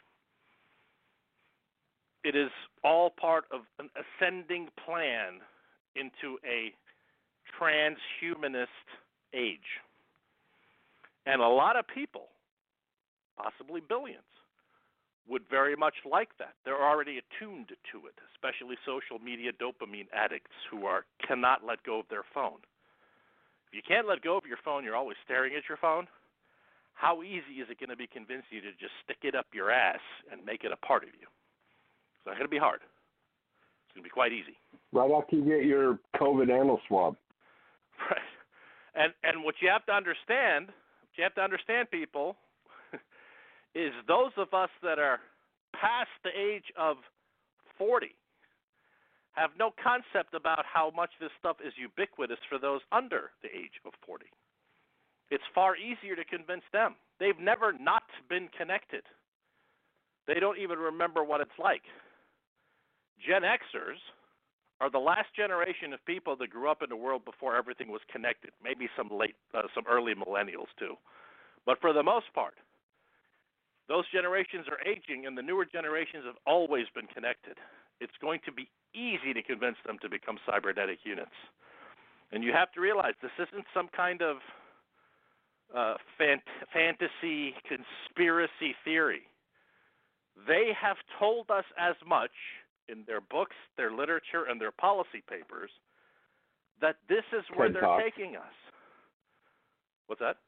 it is all part of an ascending plan into a transhumanist age. And a lot of people, possibly billions, would very much like that. They're already attuned to it, especially social media dopamine addicts who are cannot let go of their phone. If you can't let go of your phone, you're always staring at your phone. How easy is it going to be convince you to just stick it up your ass and make it a part of you? It's not going to be hard. It's going to be quite easy. Right after you get your COVID anal swab. Right. And and what you have to understand, what you have to understand, people, is those of us that are past the age of forty have no concept about how much this stuff is ubiquitous for those under the age of forty. It's far easier to convince them. They've never not been connected. They don't even remember what it's like. Gen Xers are the last generation of people that grew up in a world before everything was connected. Maybe some late, uh, some early millennials too. But for the most part, those generations are aging, and the newer generations have always been connected. It's going to be easy to convince them to become cybernetic units. And you have to realize this isn't some kind of uh, fant- fantasy conspiracy theory. They have told us as much in their books, their literature, and their policy papers that this is where TED they're Talks. taking us. What's that?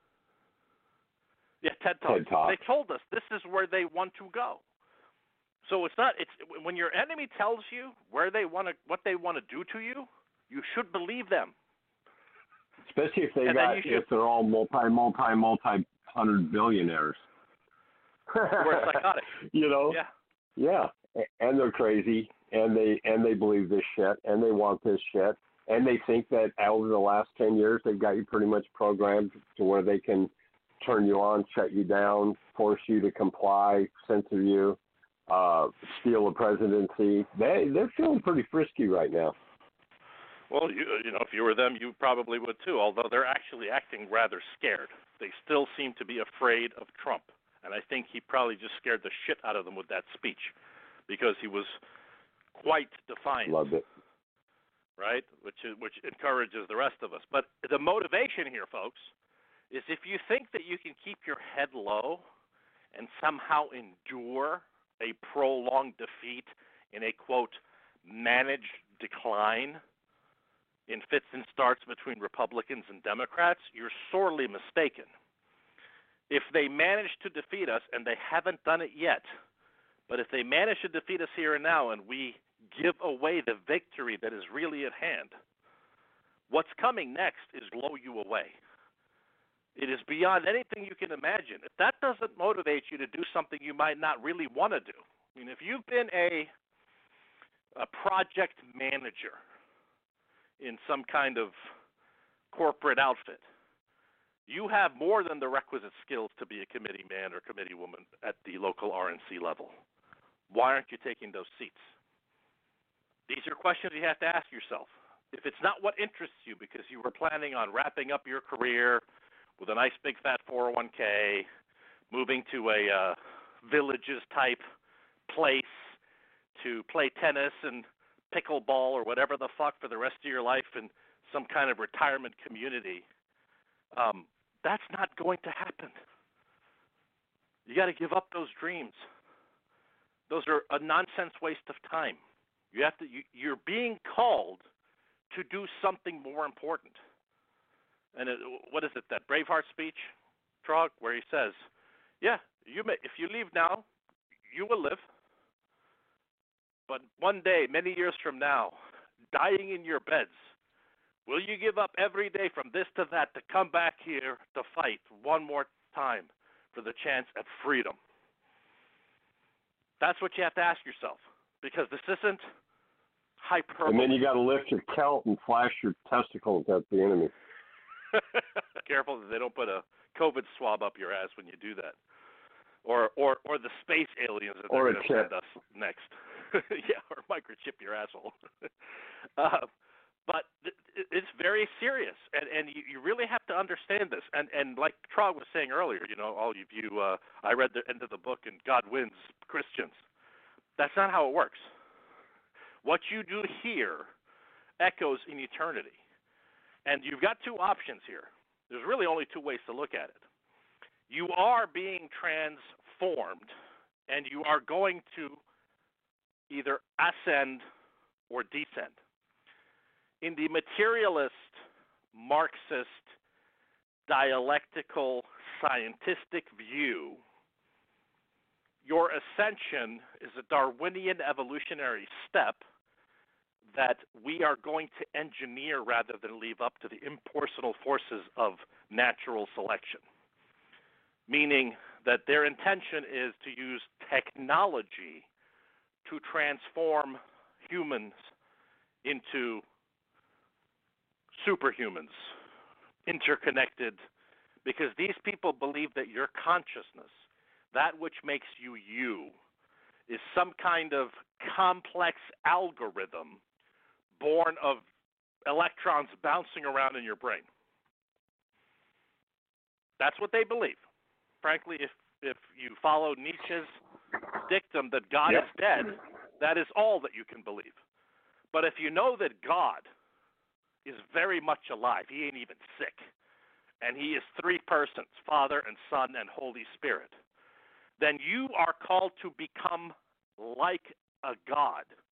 Yeah, TED Talks. TED Talks. They told us this is where they want to go. So it's not. It's when your enemy tells you where they want to, what they want to do to you, you should believe them. Especially if they And got, then you should- if they're all multi, multi, multi hundred billionaires. We're psychotic. You know? Yeah. Yeah. A- And they're crazy, and they and they believe this shit, and they want this shit, and they think that over the last ten years they've got you pretty much programmed to where they can turn you on, shut you down, force you to comply, censor you, uh, steal a presidency. They they're feeling pretty frisky right now. Well, you, you know, if you were them, you probably would too, although they're actually acting rather scared. They still seem to be afraid of Trump, and I think he probably just scared the shit out of them with that speech because he was quite defiant. Loved it. Right? Which is, which encourages the rest of us. But the motivation here, folks, is if you think that you can keep your head low and somehow endure a prolonged defeat in a, quote, managed decline in fits and starts between Republicans and Democrats, you're sorely mistaken. If they manage to defeat us, and they haven't done it yet, but if they manage to defeat us here and now and we give away the victory that is really at hand, what's coming next is blow you away. It is beyond anything you can imagine. If that doesn't motivate you to do something you might not really want to do, I mean, if you've been a a project manager in some kind of corporate outfit, you have more than the requisite skills to be a committee man or committee woman at the local R N C level. Why aren't you taking those seats? These are questions you have to ask yourself. If it's not what interests you because you were planning on wrapping up your career with a nice big fat four oh one k, moving to a uh, villages type place to play tennis and pickleball or whatever the fuck for the rest of your life in some kind of retirement community, um, that's not going to happen. You got to give up those dreams. Those are a nonsense waste of time. You have to. You, you're being called to do something more important. And it, what is it? That Braveheart speech, Trog, where he says, "Yeah, you may, if you leave now, you will live. But one day, many years from now, dying in your beds, will you give up every day from this to that to come back here to fight one more time for the chance at freedom?" That's what you have to ask yourself, because this isn't hyperbole. And then you got to lift your kilt and flash your testicles at the enemy. Careful that they don't put a COVID swab up your ass when you do that, or or or the space aliens that Or they're a going to chip. send us next. Yeah, or microchip your asshole. uh, but th- it's very serious, and and you, you really have to understand this. And and like Trog was saying earlier, you know, all of you, uh, I read the end of the book, and God wins, Christians. That's not how it works. What you do here echoes in eternity. And you've got two options here. There's really only two ways to look at it. You are being transformed, and you are going to either ascend or descend. In the materialist, Marxist, dialectical, scientific view, your ascension is a Darwinian evolutionary step that we are going to engineer rather than leave up to the impersonal forces of natural selection, meaning that their intention is to use technology to transform humans into superhumans, interconnected, because these people believe that your consciousness, that which makes you you, is some kind of complex algorithm born of electrons bouncing around in your brain. That's what they believe. Frankly, if if you follow Nietzsche's dictum that God Yep. is dead, that is all that you can believe. But if you know that God is very much alive, he ain't even sick, and he is three persons, Father and Son and Holy Spirit, then you are called to become like a God,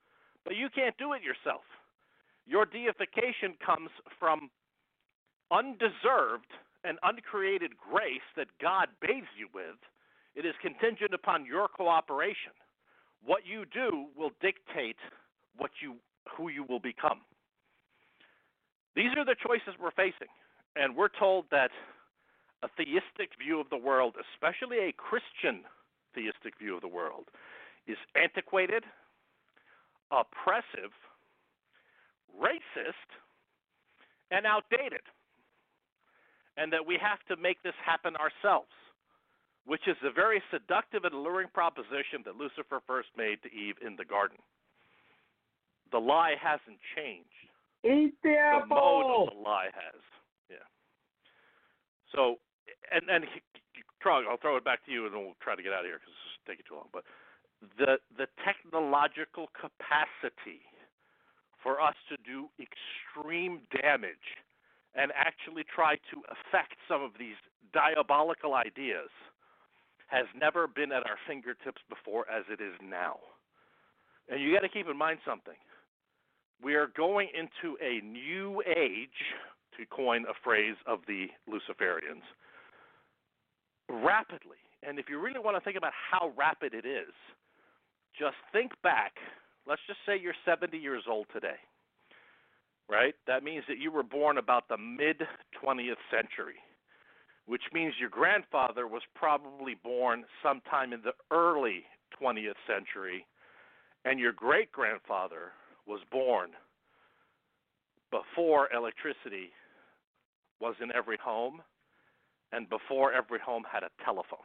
But you can't do it yourself. Your deification comes from undeserved and uncreated grace that God bathes you with. It is contingent upon your cooperation. What you do will dictate what you, who you will become. These are the choices we're facing, and we're told that a theistic view of the world, especially a Christian theistic view of the world, is antiquated, oppressive, racist, and outdated, and that we have to make this happen ourselves, which is a very seductive and alluring proposition that Lucifer first made to Eve in the garden. The lie hasn't changed. Eat the The apple! mode of the lie has. Yeah. So, and, and Trog, I'll throw it back to you, and then we'll try to get out of here because it's taking too long. But the the technological capacity for us to do extreme damage and actually try to affect some of these diabolical ideas has never been at our fingertips before as it is now. And you got to keep in mind something. We are going into a new age, to coin a phrase of the Luciferians, rapidly. And if you really want to think about how rapid it is, just think back. Let's just say you're seventy years old today, right? That means that you were born about the mid-twentieth century, which means your grandfather was probably born sometime in the early twentieth century, and your great-grandfather was born before electricity was in every home and before every home had a telephone.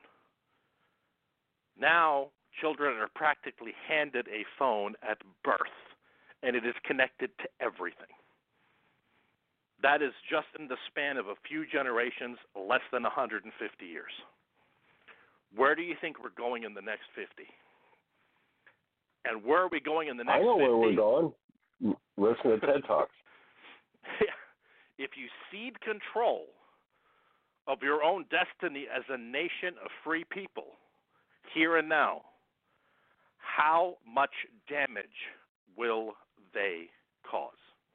Now, children are practically handed a phone at birth, and it is connected to everything. That is just in the span of a few generations, less than one hundred fifty years. Where do you think we're going in the next fifty? And where are we going in the next I know fifty? where we're going. Listen to TED Talks. If you cede control of your own destiny as a nation of free people, here and now, how much damage will they cause?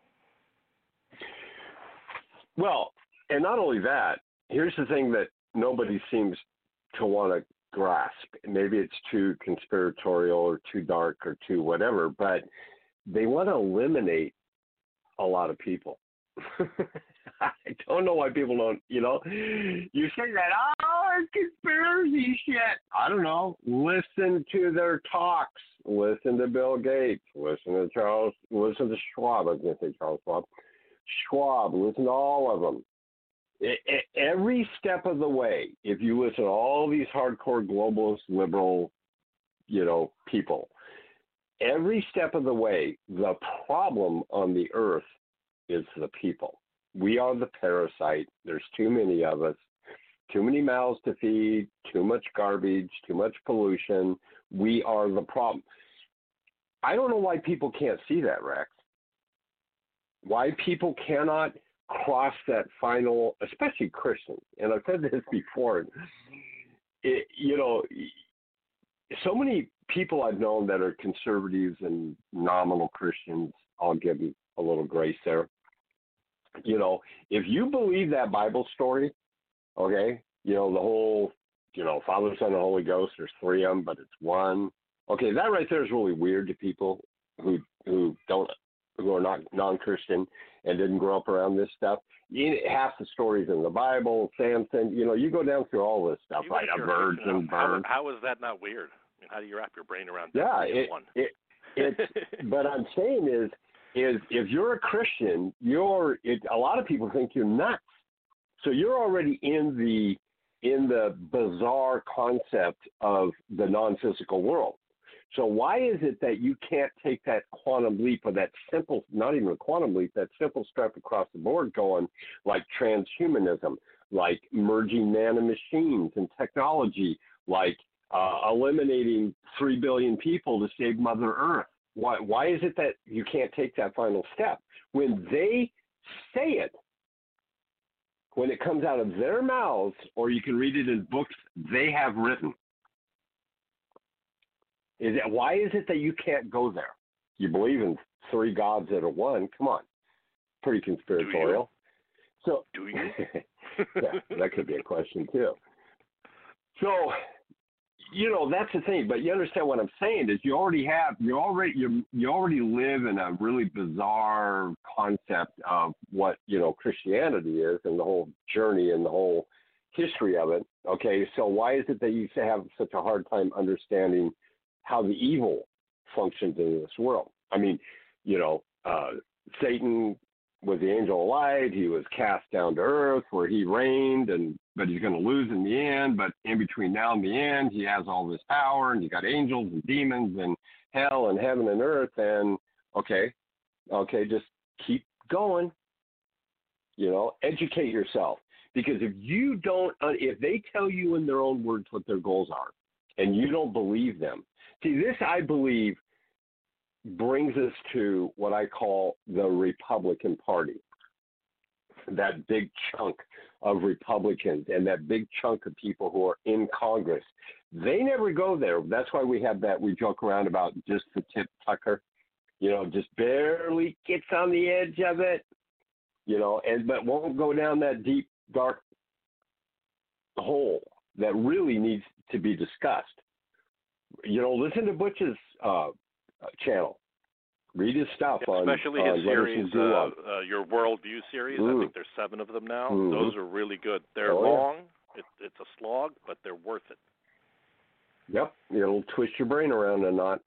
Well, and not only that, here's the thing that nobody seems to want to grasp. Maybe it's too conspiratorial or too dark or too whatever, but they want to eliminate a lot of people. I don't know why people don't, you know, you say that, oh, it's conspiracy shit. I don't know. Listen to their talks. Listen to Bill Gates. Listen to Charles, listen to Schwab. I was going to say Charles Schwab. Schwab, listen to all of them. It, it, every step of the way, if you listen to all these hardcore globalist, liberal, you know, people, every step of the way, the problem on the earth is the people. We are the parasite. There's too many of us, too many mouths to feed, too much garbage, too much pollution. We are the problem. I don't know why people can't see that, Rex. Why people cannot cross that final, especially Christians. And I've said this before. It, you know, so many people I've known that are conservatives and nominal Christians, I'll give you a little grace there. You know, if you believe that Bible story, okay, you know, the whole, you know, Father, Son, and Holy Ghost, there's three of them, but it's one. Okay, that right there is really weird to people who who don't, who are not non-Christian and didn't grow up around this stuff. You, half the stories in the Bible, Samson, you know, you go down through all this stuff, You right? A virgin, bird. How, how is that not weird? I mean, how do you wrap your brain around that? Yeah, it, one? it, it's, but I'm saying is, is if you're a Christian, you're, it, a lot of people think you're nuts. So you're already in the, in the bizarre concept of the non-physical world. So why is it that you can't take that quantum leap or that simple, not even a quantum leap, that simple step across the board going like transhumanism, like merging man and machines and technology, like uh, eliminating three billion people to save Mother Earth? Why, why is it that you can't take that final step? When they say it, when it comes out of their mouths, or you can read it in books they have written, is it, why is it that you can't go there? you believe in three gods that are one. Come on. Pretty conspiratorial. So, Do you? yeah, that could be a question too. So, you know, that's the thing. But you understand what I'm saying is you already have you already you you already live in a really bizarre concept of what, you know, Christianity is and the whole journey and the whole history of it. Okay, so why is it that you have such a hard time understanding how the evil functions in this world? I mean, you know, uh, Satan was the angel of light. He was cast down to earth where he reigned, and but he's going to lose in the end. But in between now and the end, he has all this power, and you got angels and demons and hell and heaven and earth. And okay, okay, just keep going. You know, educate yourself, because if you don't, if they tell you in their own words what their goals are, and you don't believe them, see, this I believe brings us to what I call the Republican Party. That big chunk of Republicans and that big chunk of people who are in Congress, they never go there. That's why we have that, we joke around about just the tip Tucker, you know, just barely gets on the edge of it, you know, and but won't go down that deep, dark hole that really needs to be discussed. You know, listen to Butch's uh, channel. Read his stuff yeah, on especially on his series, uh, uh, your Worldview series. Mm. I think there's seven of them now. Mm-hmm. Those are really good. They're oh, long. Yeah. It, it's a slog, but they're worth it. Yep, it'll twist your brain around a knot.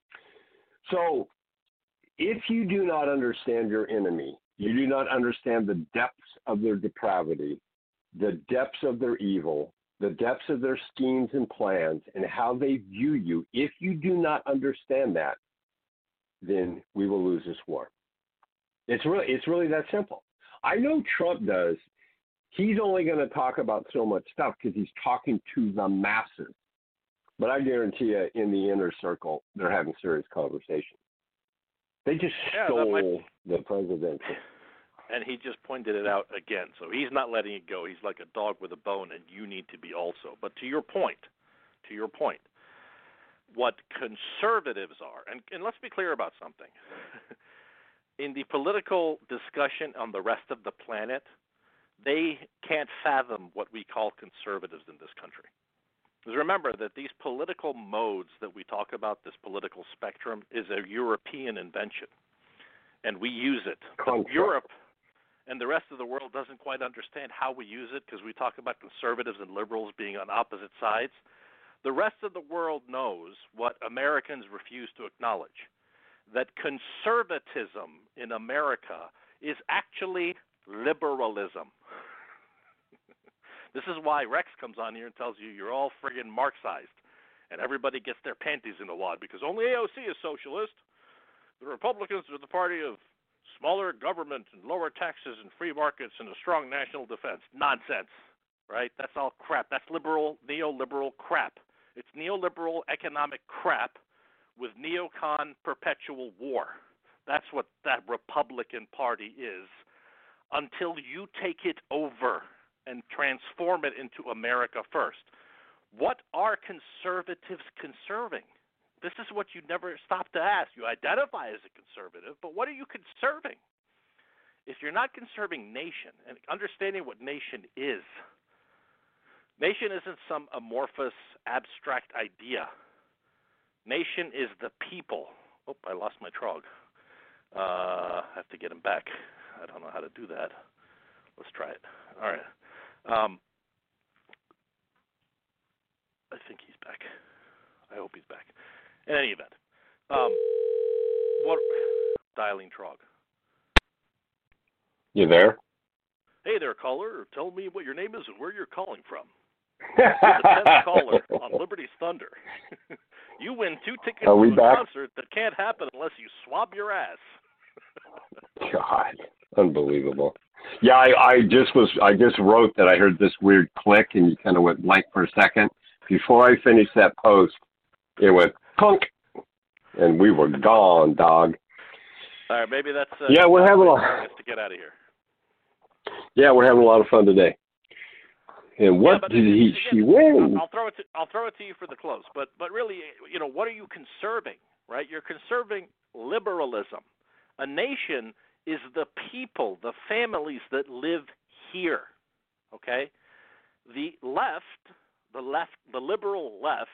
So, if you do not understand your enemy, you do not understand the depths of their depravity, the depths of their evil, the depths of their schemes and plans, and how they view you, if you do not understand that, then we will lose this war. It's really, it's really that simple. I know Trump does. He's only going to talk about so much stuff because he's talking to the masses. But I guarantee you, in the inner circle, they're having serious conversations. They just yeah, stole might... the presidency. And he just pointed it out again. So he's not letting it go. He's like a dog with a bone, and you need to be also. But to your point, to your point, what conservatives are, and, and let's be clear about something. In the political discussion on the rest of the planet, they can't fathom what we call conservatives in this country. Because remember that these political modes that we talk about, this political spectrum, is a European invention. And we use it. Europe and the rest of the world doesn't quite understand how we use it because we talk about conservatives and liberals being on opposite sides. The rest of the world knows what Americans refuse to acknowledge, that conservatism in America is actually liberalism. This is why Rex comes on here and tells you you're all friggin' Marxized, and everybody gets their panties in a wad because only A O C is socialist. The Republicans are the party of smaller government and lower taxes and free markets and a strong national defense. Nonsense, right? That's all crap. That's liberal, neoliberal crap. It's neoliberal economic crap with neocon perpetual war. That's what that Republican Party is until you take it over and transform it into America first. What are conservatives conserving? This is what you never stop to ask. You identify as a conservative, but what are you conserving? If you're not conserving nation and understanding what nation is, nation isn't some amorphous, abstract idea. Nation is the people. Oh, I lost my trog. Uh, I have to get him back. I don't know how to do that. Let's try it. All right. Um, I think he's back. I hope he's back. In any event, um, what dialing trog? You there? Hey there, caller. Tell me what your name is and where you're calling from. You're the tenth caller on Liberty's Thunder. You win two tickets Are we to a back? concert that can't happen unless you swab your ass. God, unbelievable. Yeah, I, I just was. I just wrote that I heard this weird click, and you kind of went blank for a second. Before I finished that post, it went clunk, and we were gone, dog. All right, maybe that's uh, yeah. We're having a to get out of here. Yeah, we're having a lot of fun today. And what yeah, did he? Again, she win? I'll throw it. To, I'll throw it to you for the close. But but really, you know, what are you conserving? Right? You're conserving liberalism. A nation is the people, the families that live here. Okay? The left, the left, the liberal left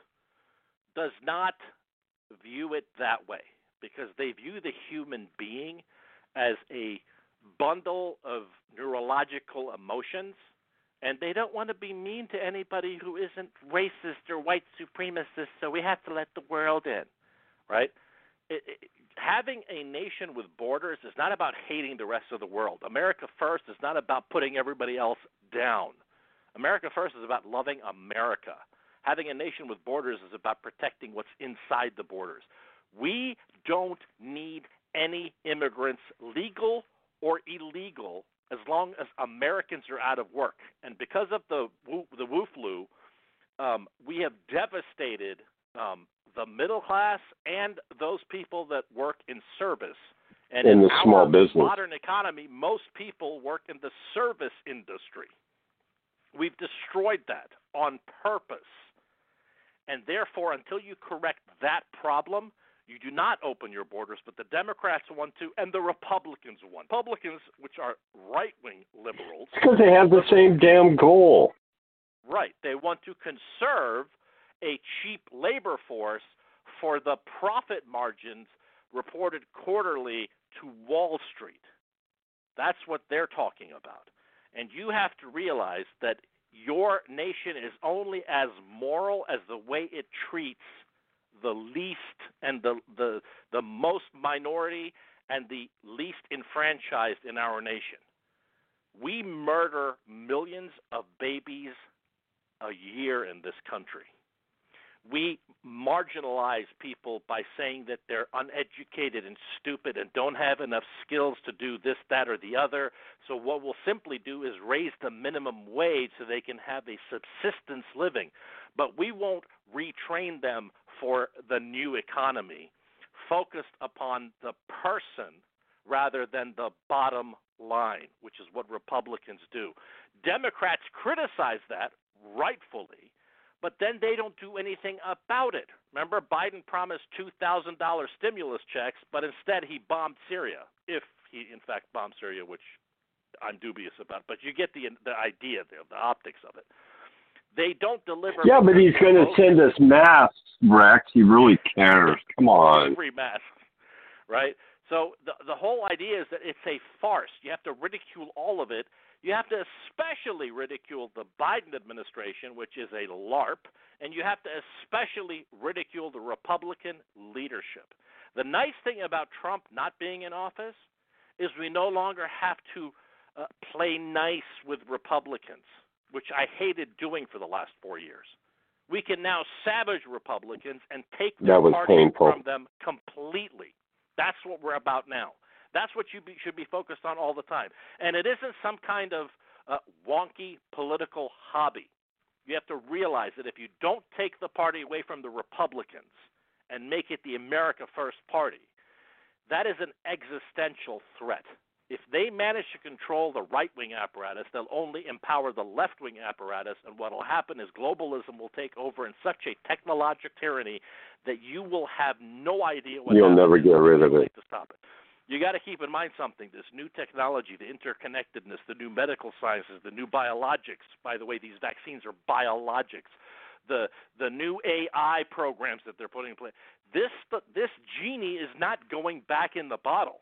does not view it that way because they view the human being as a bundle of neurological emotions, and they don't want to be mean to anybody who isn't racist or white supremacist, so we have to let the world in, right? It, it, having a nation with borders is not about hating the rest of the world. America First is not about putting everybody else down. America First is about loving America. Having a nation with borders is about protecting what's inside the borders. We don't need any immigrants, legal or illegal, as long as Americans are out of work. And because of the the Wu flu, um, we have devastated um, the middle class and those people that work in service. And in in the our small business modern economy, most people work in the service industry. We've destroyed that on purpose. And therefore, until you correct that problem, you do not open your borders, but the Democrats want to, and the Republicans want. Republicans, which are right-wing liberals. because they have the same damn goal. Right. They want to conserve a cheap labor force for the profit margins reported quarterly to Wall Street. That's what they're talking about. And you have to realize that your nation is only as moral as the way it treats the least and the, the, the most minority and the least enfranchised in our nation. We murder millions of babies a year in this country. We marginalize people by saying that they're uneducated and stupid and don't have enough skills to do this, that, or the other. So what we'll simply do is raise the minimum wage so they can have a subsistence living. But we won't retrain them for the new economy, focused upon the person rather than the bottom line, which is what Republicans do. Democrats criticize that, rightfully, but then they don't do anything about it. Remember, Biden promised two thousand dollars stimulus checks, but instead he bombed Syria, if he in fact bombed Syria, which I'm dubious about. But you get the the idea there, the optics of it. They don't deliver. Yeah, but he's going to send us masks, Rex. He really cares. Come on. Free masks, right? So the the whole idea is that it's a farce. You have to ridicule all of it. You have to especially ridicule the Biden administration, which is a LARP, and you have to especially ridicule the Republican leadership. The nice thing about Trump not being in office is we no longer have to uh, play nice with Republicans, which I hated doing for the last four years. We can now savage Republicans and take their party painful. from them completely. That's what we're about now. That's what you be, should be focused on all the time. And it isn't some kind of uh, wonky political hobby. You have to realize that if you don't take the party away from the Republicans and make it the America First Party, that is an existential threat. If they manage to control the right-wing apparatus, they'll only empower the left-wing apparatus, and what will happen is globalism will take over in such a technological tyranny that you will have no idea what You'll never get rid of it. to stop it. You got to keep in mind something, this new technology, the interconnectedness, the new medical sciences, the new biologics. By the way, these vaccines are biologics. The the new A I programs that they're putting in place. This, this genie is not going back in the bottle.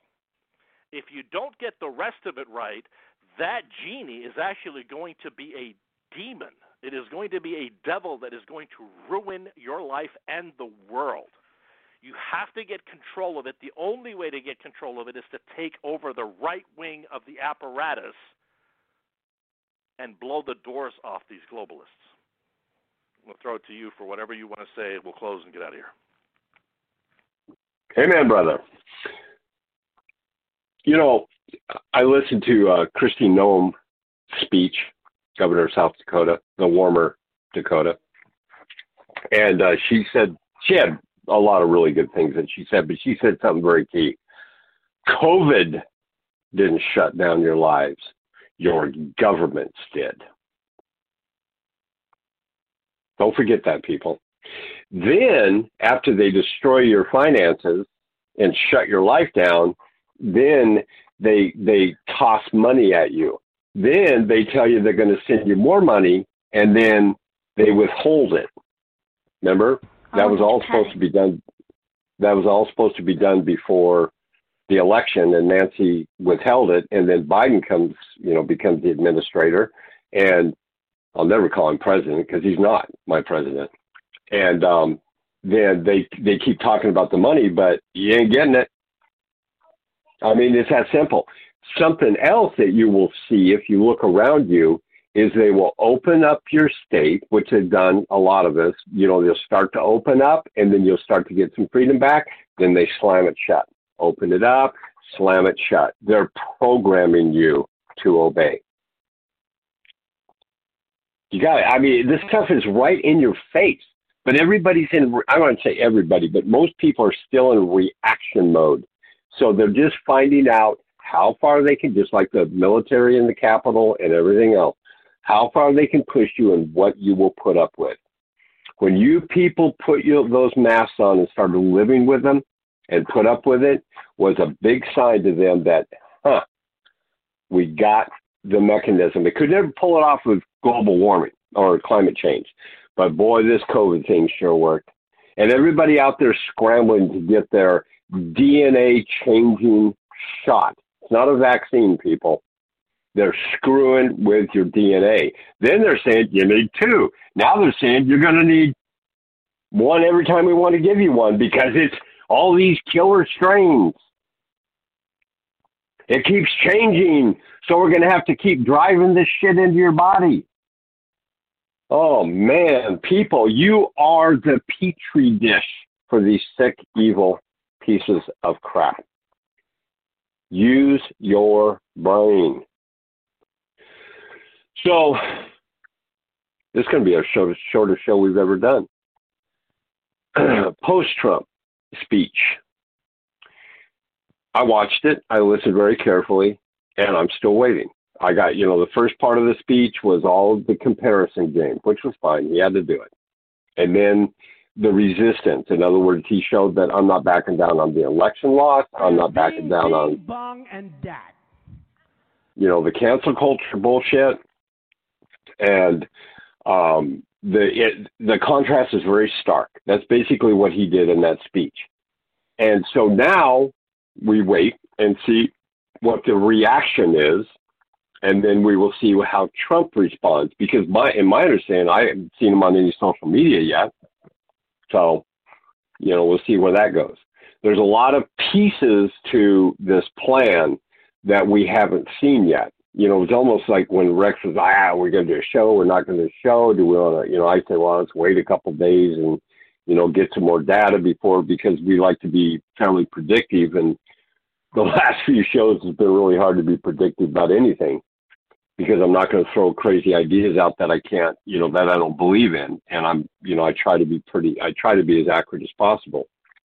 If you don't get the rest of it right, that genie is actually going to be a demon. It is going to be a devil that is going to ruin your life and the world. You have to get control of it. The only way to get control of it is to take over the right wing of the apparatus and blow the doors off these globalists. We'll throw it to you for whatever you want to say. We'll close and get out of here. Amen, brother. You know, I listened to uh, Kristi Noem's speech, governor of South Dakota, the warmer Dakota, and uh, she said she had a lot of really good things that she said, but she said something very key. COVID didn't shut down your lives. Your governments did. Don't forget that, people. Then, after they destroy your finances, and shut your life down, then they they toss money at you. Then they tell you they're going to send you more money, and then they withhold it. Remember? That was all supposed to be done. That was all supposed to be done before the election, and Nancy withheld it, and then Biden comes, you know, becomes the administrator, and I'll never call him president because he's not my president. And um, then they they keep talking about the money, but you ain't getting it. I mean, it's that simple. Something else that you will see if you look around you is they will open up your state, which they've done a lot of this. You know, they'll start to open up, and then you'll start to get some freedom back. Then they slam it shut. Open it up, slam it shut. They're programming you to obey. You got it. I mean, this stuff is right in your face. But everybody's in, I don't want to say everybody, but most people are still in reaction mode. So they're just finding out how far they can, just like the military in the Capitol and everything else, how far they can push you and what you will put up with. When you people put you, those masks on and started living with them and put up with it, was a big sign to them that, huh, we got the mechanism. They could never pull it off with global warming or climate change. But boy, this COVID thing sure worked. And everybody out there scrambling to get their D N A changing shot. It's not a vaccine, people. They're screwing with your D N A. Then they're saying you need two. Now they're saying you're going to need one every time we want to give you one because it's all these killer strains. It keeps changing, so we're going to have to keep driving this shit into your body. Oh, man, people, you are the petri dish for these sick, evil pieces of crap. Use your brain. So, this is going to be our shortest, shortest show we've ever done. Post-Trump speech. I watched it. I listened very carefully, and I'm still waiting. I got, you know, the first part of the speech was all the comparison game, which was fine. He had to do it. And then the resistance. In other words, he showed that I'm not backing down on the election loss. I'm not backing down on, bong and dat. you know, the cancel culture bullshit. And um, the it, the contrast is very stark. That's basically what he did in that speech. And so now we wait and see what the reaction is, and then we will see how Trump responds. Because my, in my understanding, I haven't seen him on any social media yet. So, you know, we'll see where that goes. There's a lot of pieces to this plan that we haven't seen yet. You know, it's almost like when Rex was, ah, we're going to do a show, we're not going to do a show. Do we want to, you know, I say, well, let's wait a couple of days and, you know, get some more data before, because we like to be fairly predictive. And the last few shows has been really hard to be predictive about anything, because I'm not going to throw crazy ideas out that I can't, you know, that I don't believe in. And I'm, you know, I try to be pretty, I try to be as accurate as possible.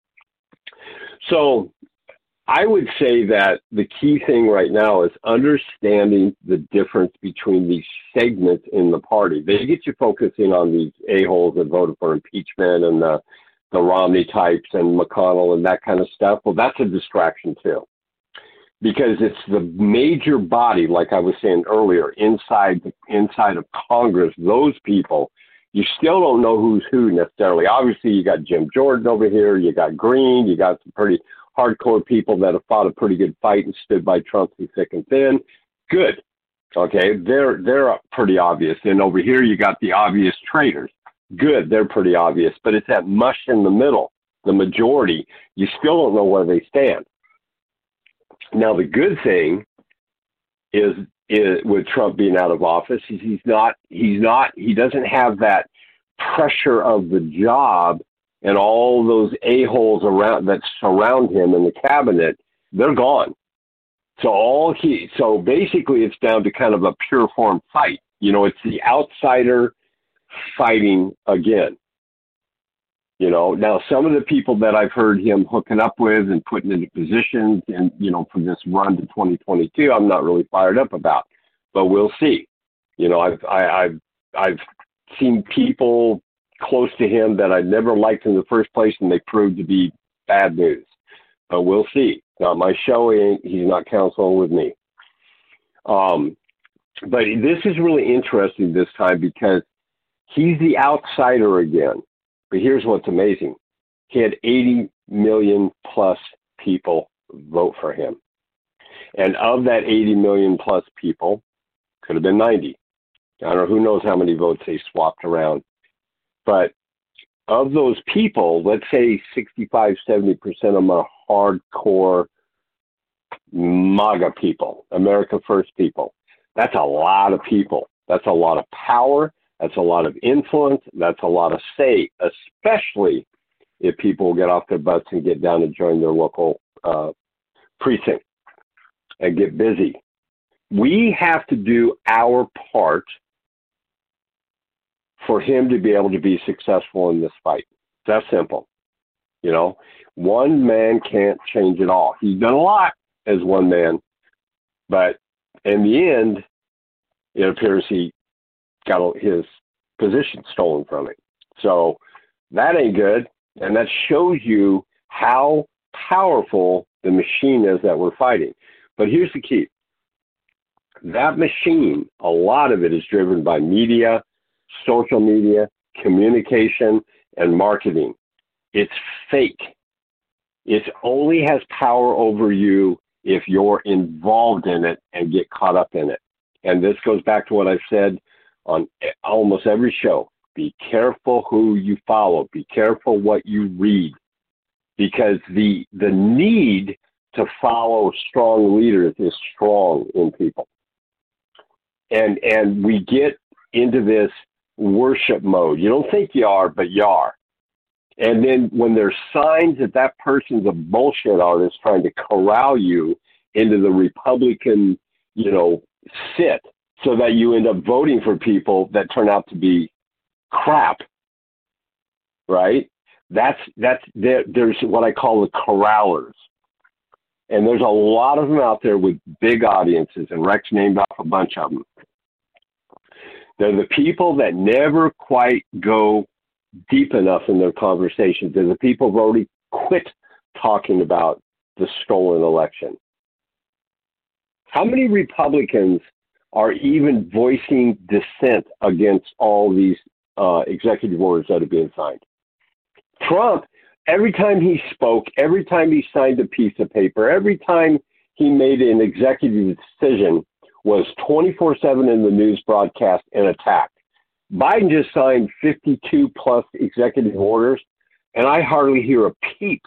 So I would say that the key thing right now is understanding the difference between these segments in the party. They get you focusing on these a-holes that voted for impeachment and the, the Romney types and McConnell and that kind of stuff. Well, that's a distraction too, because it's the major body, like I was saying earlier, inside the, inside of Congress, those people, you still don't know who's who necessarily. Obviously, you got Jim Jordan over here, you got Green, you got some pretty hardcore people that have fought a pretty good fight and stood by Trump through thick and thin. Good. Okay, they're they're pretty obvious. And over here, you got the obvious traitors. Good, they're pretty obvious. But it's that mush in the middle, the majority. You still don't know where they stand. Now, the good thing is, is with Trump being out of office, is he's not, he's not, he doesn't have that pressure of the job and all those a-holes around that surround him in the cabinet. They're gone. So all he, so basically it's down to kind of a pure form fight. You know, it's the outsider fighting again. You know, now some of the people that I've heard him hooking up with and putting into positions and, you know, from this run to twenty twenty-two, I'm not really fired up about, but we'll see. You know, I've, I, I've, I've seen people close to him that I never liked in the first place, and they proved to be bad news. but we'll see. Not my show. He ain't, he's not counseling with me. Um, but this is really interesting this time because he's the outsider again. But here's what's amazing. He had eighty million plus people vote for him. And of that eighty million plus people, could have been ninety. I don't know, who knows how many votes they swapped around. But of those people, let's say sixty-five, seventy percent of them are hardcore MAGA people, America First people. That's a lot of people. That's a lot of power. That's a lot of influence. That's a lot of say, especially if people get off their butts and get down and join their local uh, precinct and get busy. We have to do our part for him to be able to be successful in this fight. That's simple. You know, one man can't change it all. He's done a lot as one man, but in the end, it appears he got his position stolen from him. So that ain't good. And that shows you how powerful the machine is that we're fighting. But here's the key. That machine, a lot of it is driven by media, social media, communication, and marketing. It's fake. It only has power over you if you're involved in it and get caught up in it. And this goes back to what I've said on almost every show. Be careful who you follow. Be careful what you read. Because the the need to follow strong leaders is strong in people. And and we get into this worship mode. You don't think you are, but you are. And then when there's signs that that person's a bullshit artist trying to corral you into the Republican, you know, sit so that you end up voting for people that turn out to be crap, right? That's, that's, there, there's what I call the corrallers. And there's a lot of them out there with big audiences, and Rex named off a bunch of them. They're the people that never quite go deep enough in their conversations. They're the people who've already quit talking about the stolen election. How many Republicans are even voicing dissent against all these uh, executive orders that are being signed? Trump, every time he spoke, every time he signed a piece of paper, every time he made an executive decision, was twenty-four seven in the news broadcast and attacked. Biden just signed fifty-two plus executive orders, and I hardly hear a peep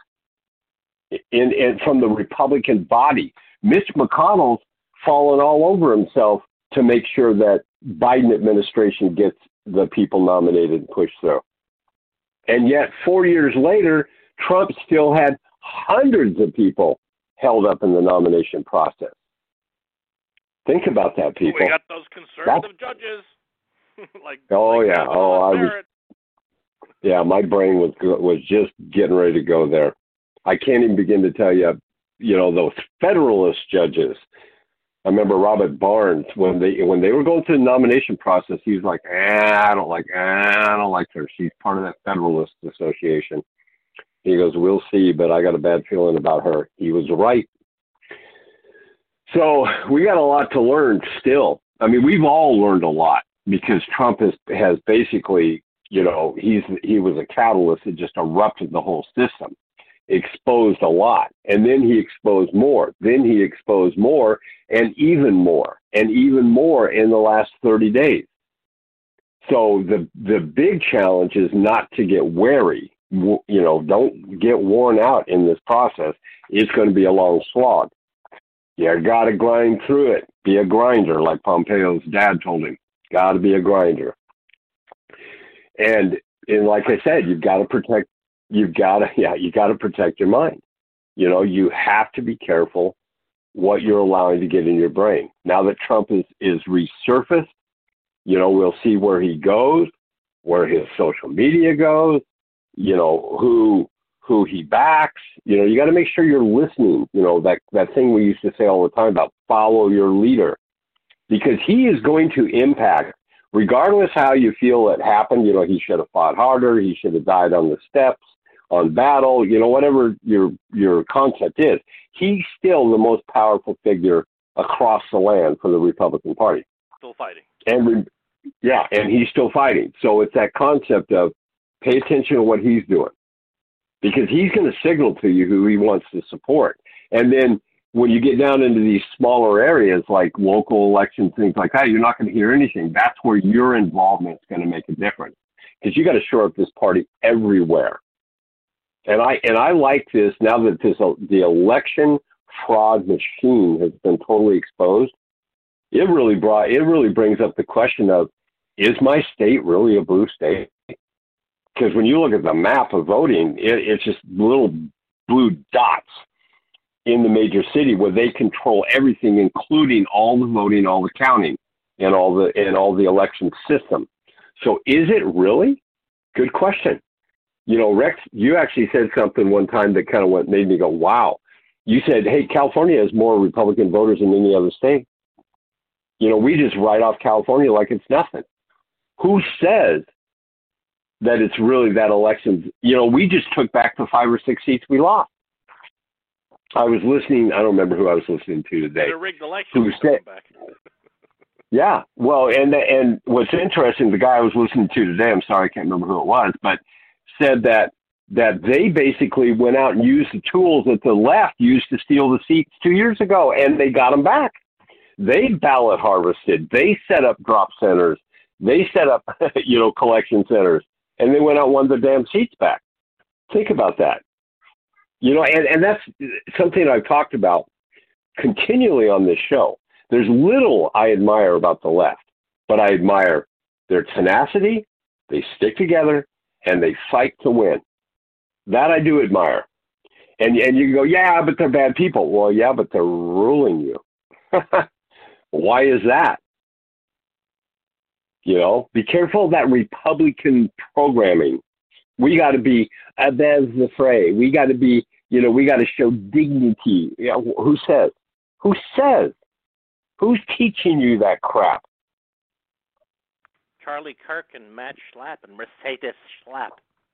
in, in from the Republican body. Mitch McConnell's fallen all over himself to make sure that Biden administration gets the people nominated and pushed through. And yet, four years later, Trump still had hundreds of people held up in the nomination process. Think about that, people. We got those conservative That's, judges. like, oh, like yeah. Oh, I was, yeah, my brain was was just getting ready to go there. I can't even begin to tell you, you know, those Federalist judges. I remember Robert Barnes, when they when they were going through the nomination process, he was like, eh, I don't like, eh, I don't like her. She's part of that Federalist Association. He goes, we'll see, but I got a bad feeling about her. He was right. So we got a lot to learn still. I mean, we've all learned a lot because Trump has, has basically, you know, he's he was a catalyst that just erupted the whole system, exposed a lot. And then he exposed more. Then he exposed more and even more and even more in the last thirty days. So the the big challenge is not to get wary. You know, don't get worn out in this process. It's going to be a long slog. You got to grind through it. Be a grinder, like Pompeo's dad told him. Got to be a grinder. And and like I said, you've got to protect. You've got to yeah, you got to protect your mind. You know, you have to be careful what you're allowing to get in your brain. Now that Trump is is resurfaced, you know, we'll see where he goes, where his social media goes. You know, who. who he backs. You know, you got to make sure you're listening. You know, that, that thing we used to say all the time about follow your leader, because he is going to impact, regardless how you feel it happened. You know, he should have fought harder. He should have died on the steps, on battle, you know, whatever your your concept is. He's still the most powerful figure across the land for the Republican Party. Still fighting. And we, yeah, and he's still fighting. So it's that concept of pay attention to what he's doing, because he's going to signal to you who he wants to support. And then when you get down into these smaller areas like local elections, things like that, you're not going to hear anything. That's where your involvement is going to make a difference, because you got to shore up this party everywhere. And I and I like this now that this the election fraud machine has been totally exposed. It really brought it really brings up the question of, is my state really a blue state? Because when you look at the map of voting, it, it's just little blue dots in the major city where they control everything, including all the voting, all the counting, and all the and all the election system. So is it really? Good question. You know, Rex, you actually said something one time that kind of went made me go, wow. You said, hey, California has more Republican voters than any other state. You know, we just write off California like it's nothing. Who says that it's really that elections? You know, we just took back the five or six seats we lost. I was listening, I don't remember who I was listening to today. The rigged election. Who said, back. Yeah, well, and and what's interesting, the guy I was listening to today, I'm sorry, I can't remember who it was, but said that that they basically went out and used the tools that the left used to steal the seats two years ago, and they got them back. They ballot harvested. They set up drop centers. They set up, you know, collection centers, and they went out and won the damn seats back. Think about that. You know, and, and that's something I've talked about continually on this show. There's little I admire about the left, but I admire their tenacity, they stick together, and they fight to win. That I do admire. And and you go, yeah, but they're bad people. Well, yeah, but they're ruling you. Why is that? You know, be careful of that Republican programming. We got to be above the fray. We got to be, you know, we got to show dignity. You know, who says? Who says? Who's teaching you that crap? Charlie Kirk and Matt Schlapp and Mercedes Schlapp.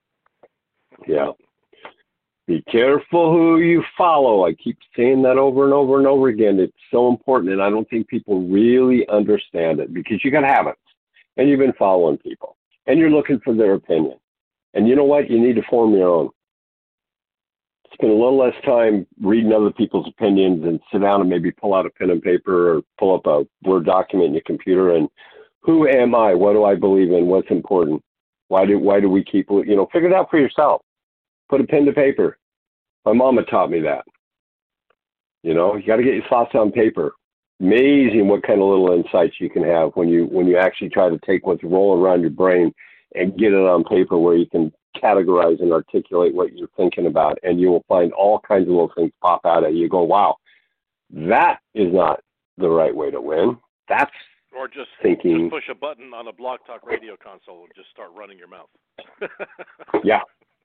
Yeah. Be careful who you follow. I keep saying that over and over and over again. It's so important, and I don't think people really understand it, because you got habits, and you've been following people, and you're looking for their opinion. And you know what? You need to form your own. Spend a little less time reading other people's opinions and sit down and maybe pull out a pen and paper or pull up a Word document in your computer and, who am I? What do I believe in? What's important? Why do why do we keep, you know, figure it out for yourself. Put a pen to paper. My mama taught me that. You know, you got to get your thoughts on paper. Amazing what kind of little insights you can have when you when you actually try to take what's rolling around your brain and get it on paper where you can categorize and articulate what you're thinking about, and you will find all kinds of little things pop out at you. You go, wow, that is not the right way to win. That's Or just, thinking, just push a button on a Blog Talk Radio console and just start running your mouth. yeah.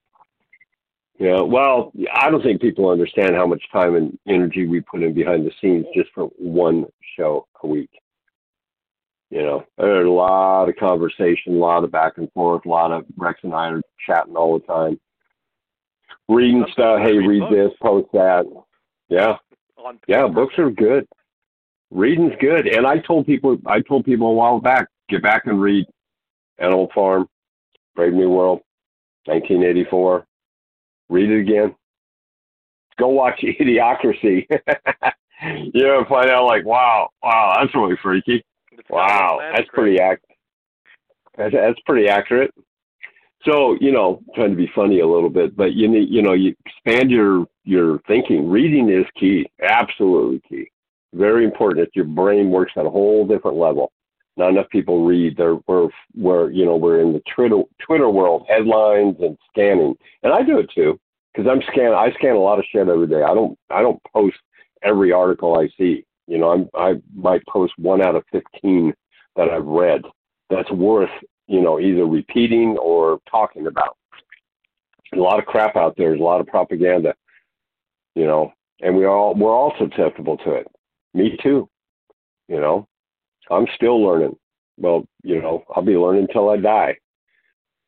Yeah, well, I don't think people understand how much time and energy we put in behind the scenes just for one show a week. You know, there's a lot of conversation, a lot of back and forth, a lot of Rex and I are chatting all the time. Reading stuff, hey, read this, post that. Yeah. Yeah, books are good. Reading's good. And I told people I told people a while back, get back and read Animal Farm, Brave New World, nineteen eighty-four. Read it again. Go watch Idiocracy. You know, find out like, wow, wow, that's really freaky. Wow, that's pretty ac- that's, that's pretty accurate. So, you know, trying to be funny a little bit, but you need, you know, you expand your your thinking. Reading is key, absolutely key. Very important that your brain works at a whole different level. Not enough people read. They're, we're, we're, you know, we're in the Twitter, Twitter world, headlines and scanning. And I do it too, because I'm scan. I scan a lot of shit every day. I don't, I don't post every article I see. You know, I'm, I might post one out of fifteen that I've read that's worth, you know, either repeating or talking about. There's a lot of crap out there. There's a lot of propaganda, you know, and we all, we're all susceptible to it. Me too, you know. I'm still learning. Well, you know, I'll be learning until I die.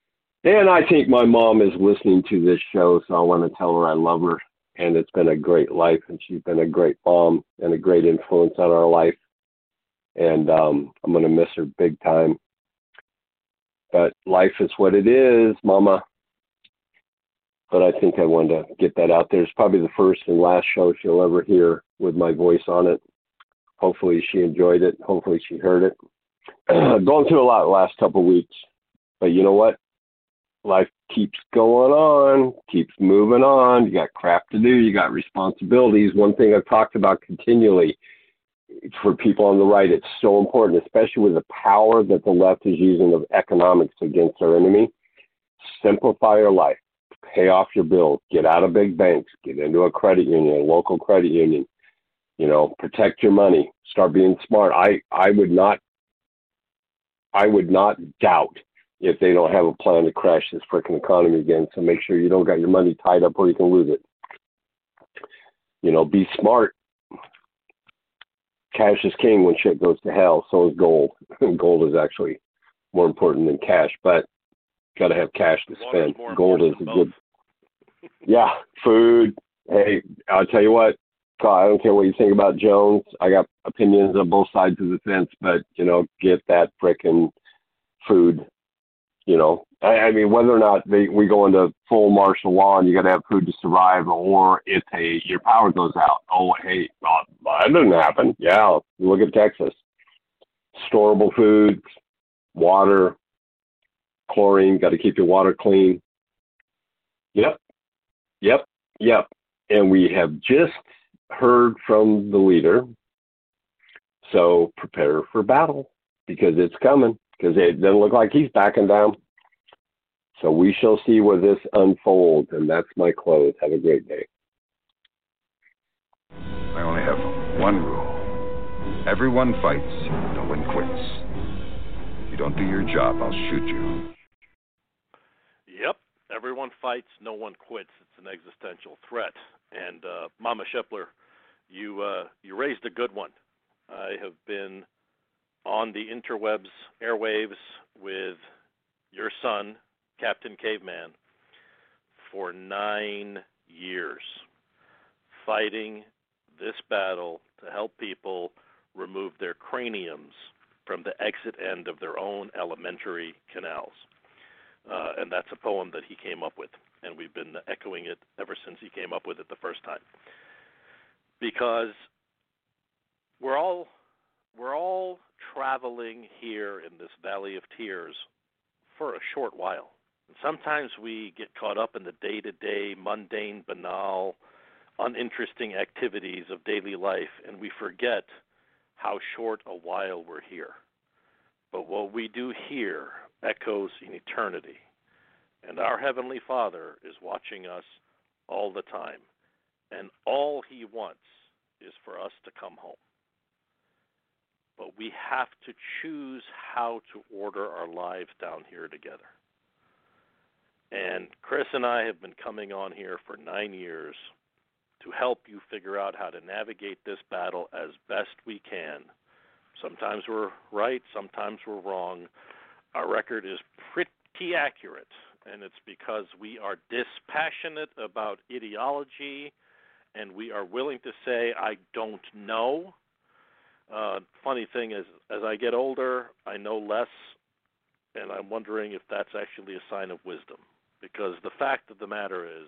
And I think my mom is listening to this show, so I want to tell her I love her. And it's been a great life, and she's been a great mom and a great influence on our life. And um, I'm going to miss her big time. But life is what it is, Mama. But I think I wanted to get that out there. It's probably the first and last show she'll ever hear with my voice on it. Hopefully she enjoyed it. Hopefully she heard it. Going through a lot the last couple of weeks. But you know what? Life keeps going on, keeps moving on. You got crap to do. You got responsibilities. One thing I've talked about continually for people on the right, it's so important, especially with the power that the left is using of economics against our enemy. Simplify your life. Pay off your bills. Get out of big banks. Get into a credit union, a local credit union. You know, protect your money. Start being smart. I, I would not, I would not doubt if they don't have a plan to crash this freaking economy again. So make sure you don't got your money tied up where you can lose it. You know, be smart. Cash is king when shit goes to hell. So is gold. Gold is actually more important than cash, but got to have cash to spend. Gold is a good. Yeah, food. Hey, I'll tell you what. I don't care what you think about Jones. I got opinions on both sides of the fence, but you know, get that frickin' food. You know, I, I mean, whether or not they, we go into full martial law and you got to have food to survive, or if hey, your power goes out. Oh, hey, uh, that doesn't happen. Yeah, look at Texas. Storable foods, water, chlorine. Got to keep your water clean. Yep, yep, yep. And we have just heard from the leader. So prepare for battle because it's coming. Because it doesn't look like he's backing down. So we shall see where this unfolds, and that's my close. Have a great day. I only have one rule. Everyone fights, no one quits. If you don't do your job, I'll shoot you. Yep, everyone fights, no one quits. It's an existential threat. And uh, Mama Shepler, you uh, you raised a good one. I have been on the interwebs, airwaves, with your son, Captain Caveman, for nine years, fighting this battle to help people remove their craniums from the exit end of their own alimentary canals. Uh, and that's a poem that he came up with, and we've been echoing it ever since he came up with it the first time. Because we're all we're all traveling here in this Valley of Tears for a short while. And sometimes we get caught up in the day-to-day, mundane, banal, uninteresting activities of daily life, and we forget how short a while we're here. But what we do here echoes in eternity. And our Heavenly Father is watching us all the time. And all He wants is for us to come home. But we have to choose how to order our lives down here together. And Chris and I have been coming on here for nine years to help you figure out how to navigate this battle as best we can. Sometimes we're right, sometimes we're wrong. Our record is pretty accurate, and it's because we are dispassionate about ideology, and we are willing to say, I don't know. Uh, funny thing is, as I get older, I know less, and I'm wondering if that's actually a sign of wisdom. Because the fact of the matter is,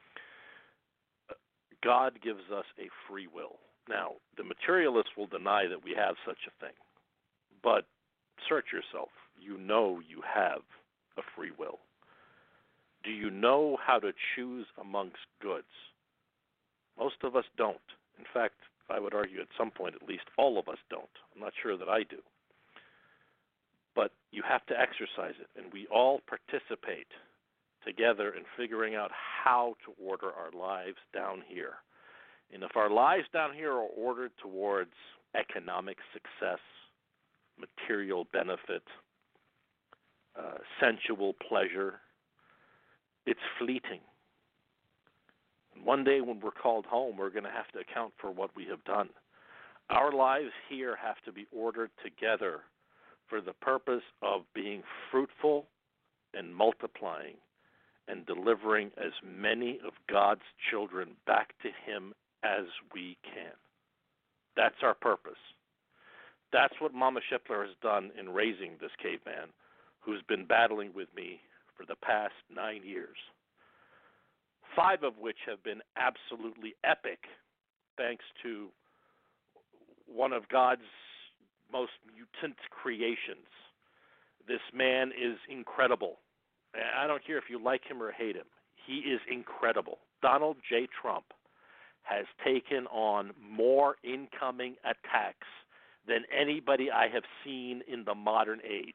God gives us a free will. Now, the materialists will deny that we have such a thing. But search yourself. You know you have a free will. Do you know how to choose amongst goods? Most of us don't. In fact, I would argue at some point, at least, all of us don't. I'm not sure that I do. But you have to exercise it, and we all participate together in figuring out how to order our lives down here. And if our lives down here are ordered towards economic success, material benefit, uh, sensual pleasure, it's fleeting. One day when we're called home, we're going to have to account for what we have done. Our lives here have to be ordered together for the purpose of being fruitful and multiplying and delivering as many of God's children back to him as we can. That's our purpose. That's what Mama Shipler has done in raising this caveman who's been battling with me for the past nine years, five of which have been absolutely epic, thanks to one of God's most mutant creations. This man is incredible. I don't care if you like him or hate him. He is incredible. Donald J. Trump has taken on more incoming attacks than anybody I have seen in the modern age.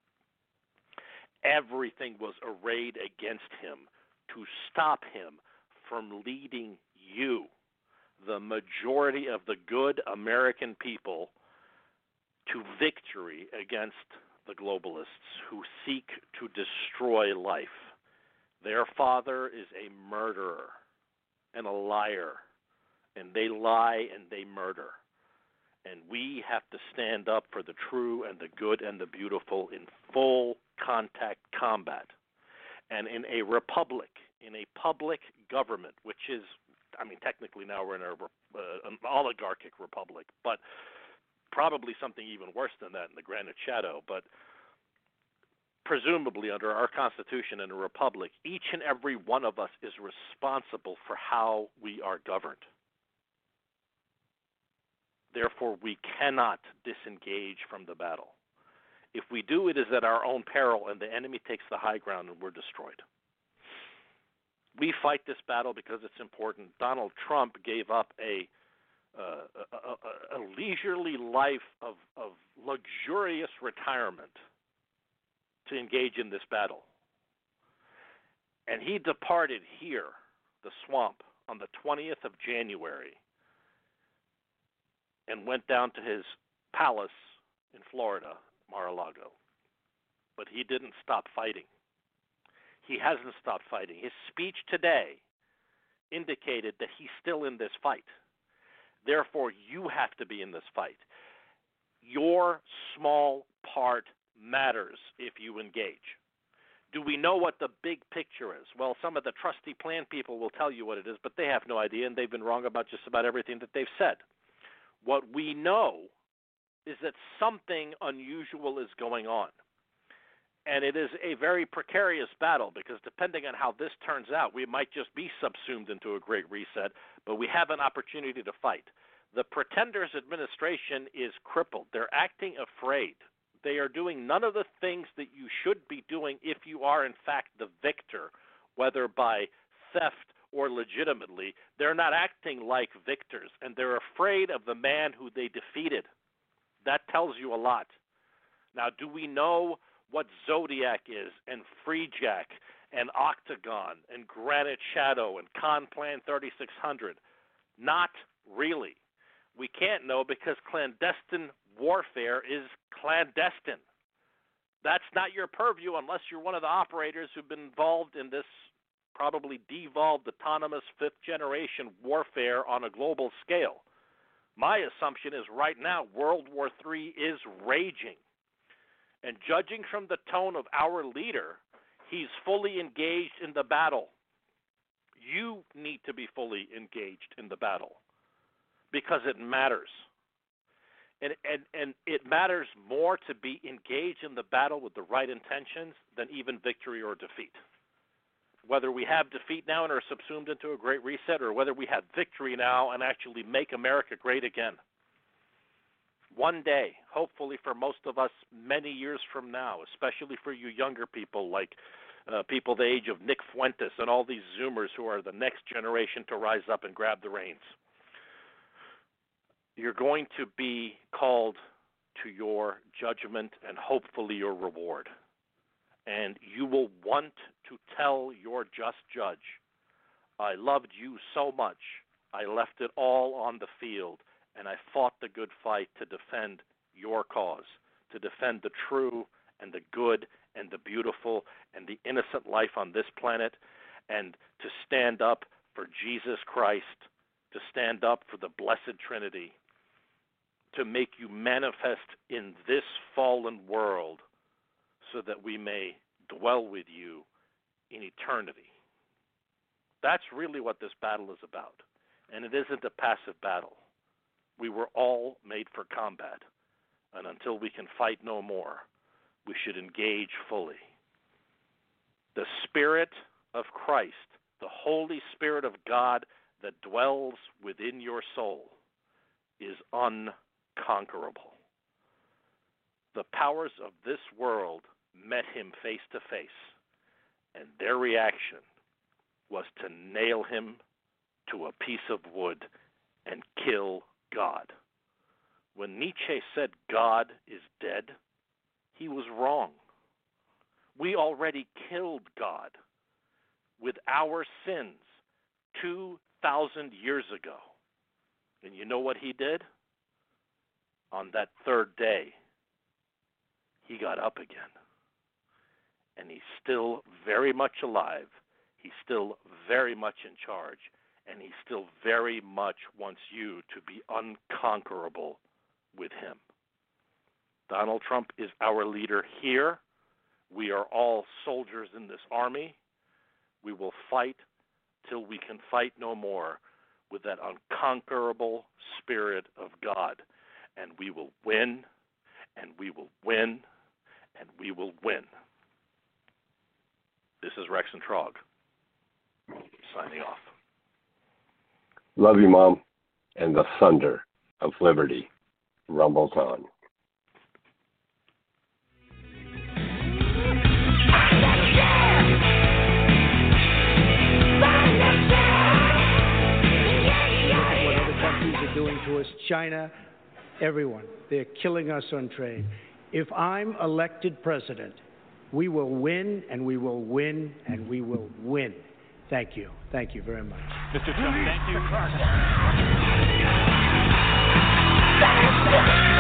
Everything was arrayed against him to stop him from leading you, the majority of the good American people, to victory against the globalists who seek to destroy life. Their father is a murderer and a liar, and they lie and they murder. And we have to stand up for the true and the good and the beautiful in full contact combat. And in a republic, in a public government, which is, I mean, technically now we're in a, uh, an oligarchic republic, but probably something even worse than that in the Granite Shadow. But presumably under our Constitution in a republic, each and every one of us is responsible for how we are governed. Therefore, we cannot disengage from the battle. If we do, it is at our own peril, and the enemy takes the high ground, and we're destroyed. We fight this battle because it's important. Donald Trump gave up a uh, a, a, a leisurely life of, of luxurious retirement to engage in this battle. And he departed here, the swamp, on the twentieth of January and went down to his palace in Florida, Mar-a-Lago. But he didn't stop fighting. He hasn't stopped fighting. His speech today indicated that he's still in this fight. Therefore, you have to be in this fight. Your small part matters if you engage. Do we know what the big picture is? Well, some of the trusty plan people will tell you what it is, but they have no idea, and they've been wrong about just about everything that they've said. What we know is that something unusual is going on. And it is a very precarious battle because depending on how this turns out, we might just be subsumed into a great reset, but we have an opportunity to fight. The Pretenders administration is crippled. They're acting afraid. They are doing none of the things that you should be doing if you are, in fact, the victor, whether by theft or legitimately. They're not acting like victors, and they're afraid of the man who they defeated. That tells you a lot. Now, do we know what Zodiac is, and Freejack, and Octagon, and Granite Shadow, and Conplan thirty-six hundred? Not really. We can't know because clandestine warfare is clandestine. That's not your purview unless you're one of the operators who've been involved in this probably devolved autonomous fifth generation warfare on a global scale. My assumption is right now World War Three is raging. And judging from the tone of our leader, he's fully engaged in the battle. You need to be fully engaged in the battle because it matters. And, and, and it matters more to be engaged in the battle with the right intentions than even victory or defeat. Whether we have defeat now and are subsumed into a great reset, or whether we have victory now and actually make America great again. One day, hopefully for most of us many years from now, especially for you younger people like uh, people the age of Nick Fuentes and all these Zoomers who are the next generation to rise up and grab the reins. You're going to be called to your judgment and hopefully your reward. And you will want to tell your just judge, I loved you so much, I left it all on the field, and I fought the good fight to defend your cause, to defend the true and the good and the beautiful and the innocent life on this planet, and to stand up for Jesus Christ, to stand up for the Blessed Trinity, to make you manifest in this fallen world so that we may dwell with you in eternity. That's really what this battle is about. And it isn't a passive battle. We were all made for combat. And until we can fight no more, we should engage fully. The Spirit of Christ, the Holy Spirit of God that dwells within your soul, is unconquerable. The powers of this world met him face to face, and their reaction was to nail him to a piece of wood and kill God. When Nietzsche said God is dead, he was wrong. We already killed God with our sins two thousand years ago. And you know what he did? On that third day, he got up again. And he's still very much alive. He's still very much in charge. And he still very much wants you to be unconquerable with him. Donald Trump is our leader here. We are all soldiers in this army. We will fight till we can fight no more with that unconquerable Spirit of God. And we will win, and we will win, and we will win. This is Rex and Trog, signing off. Love you, Mom. And the thunder of liberty rumbles on. What other countries are doing to us, China, everyone, they're killing us on trade. If I'm elected president, we will win, and we will win, and we will win. Thank you. Thank you very much. Mister Trump, thank you.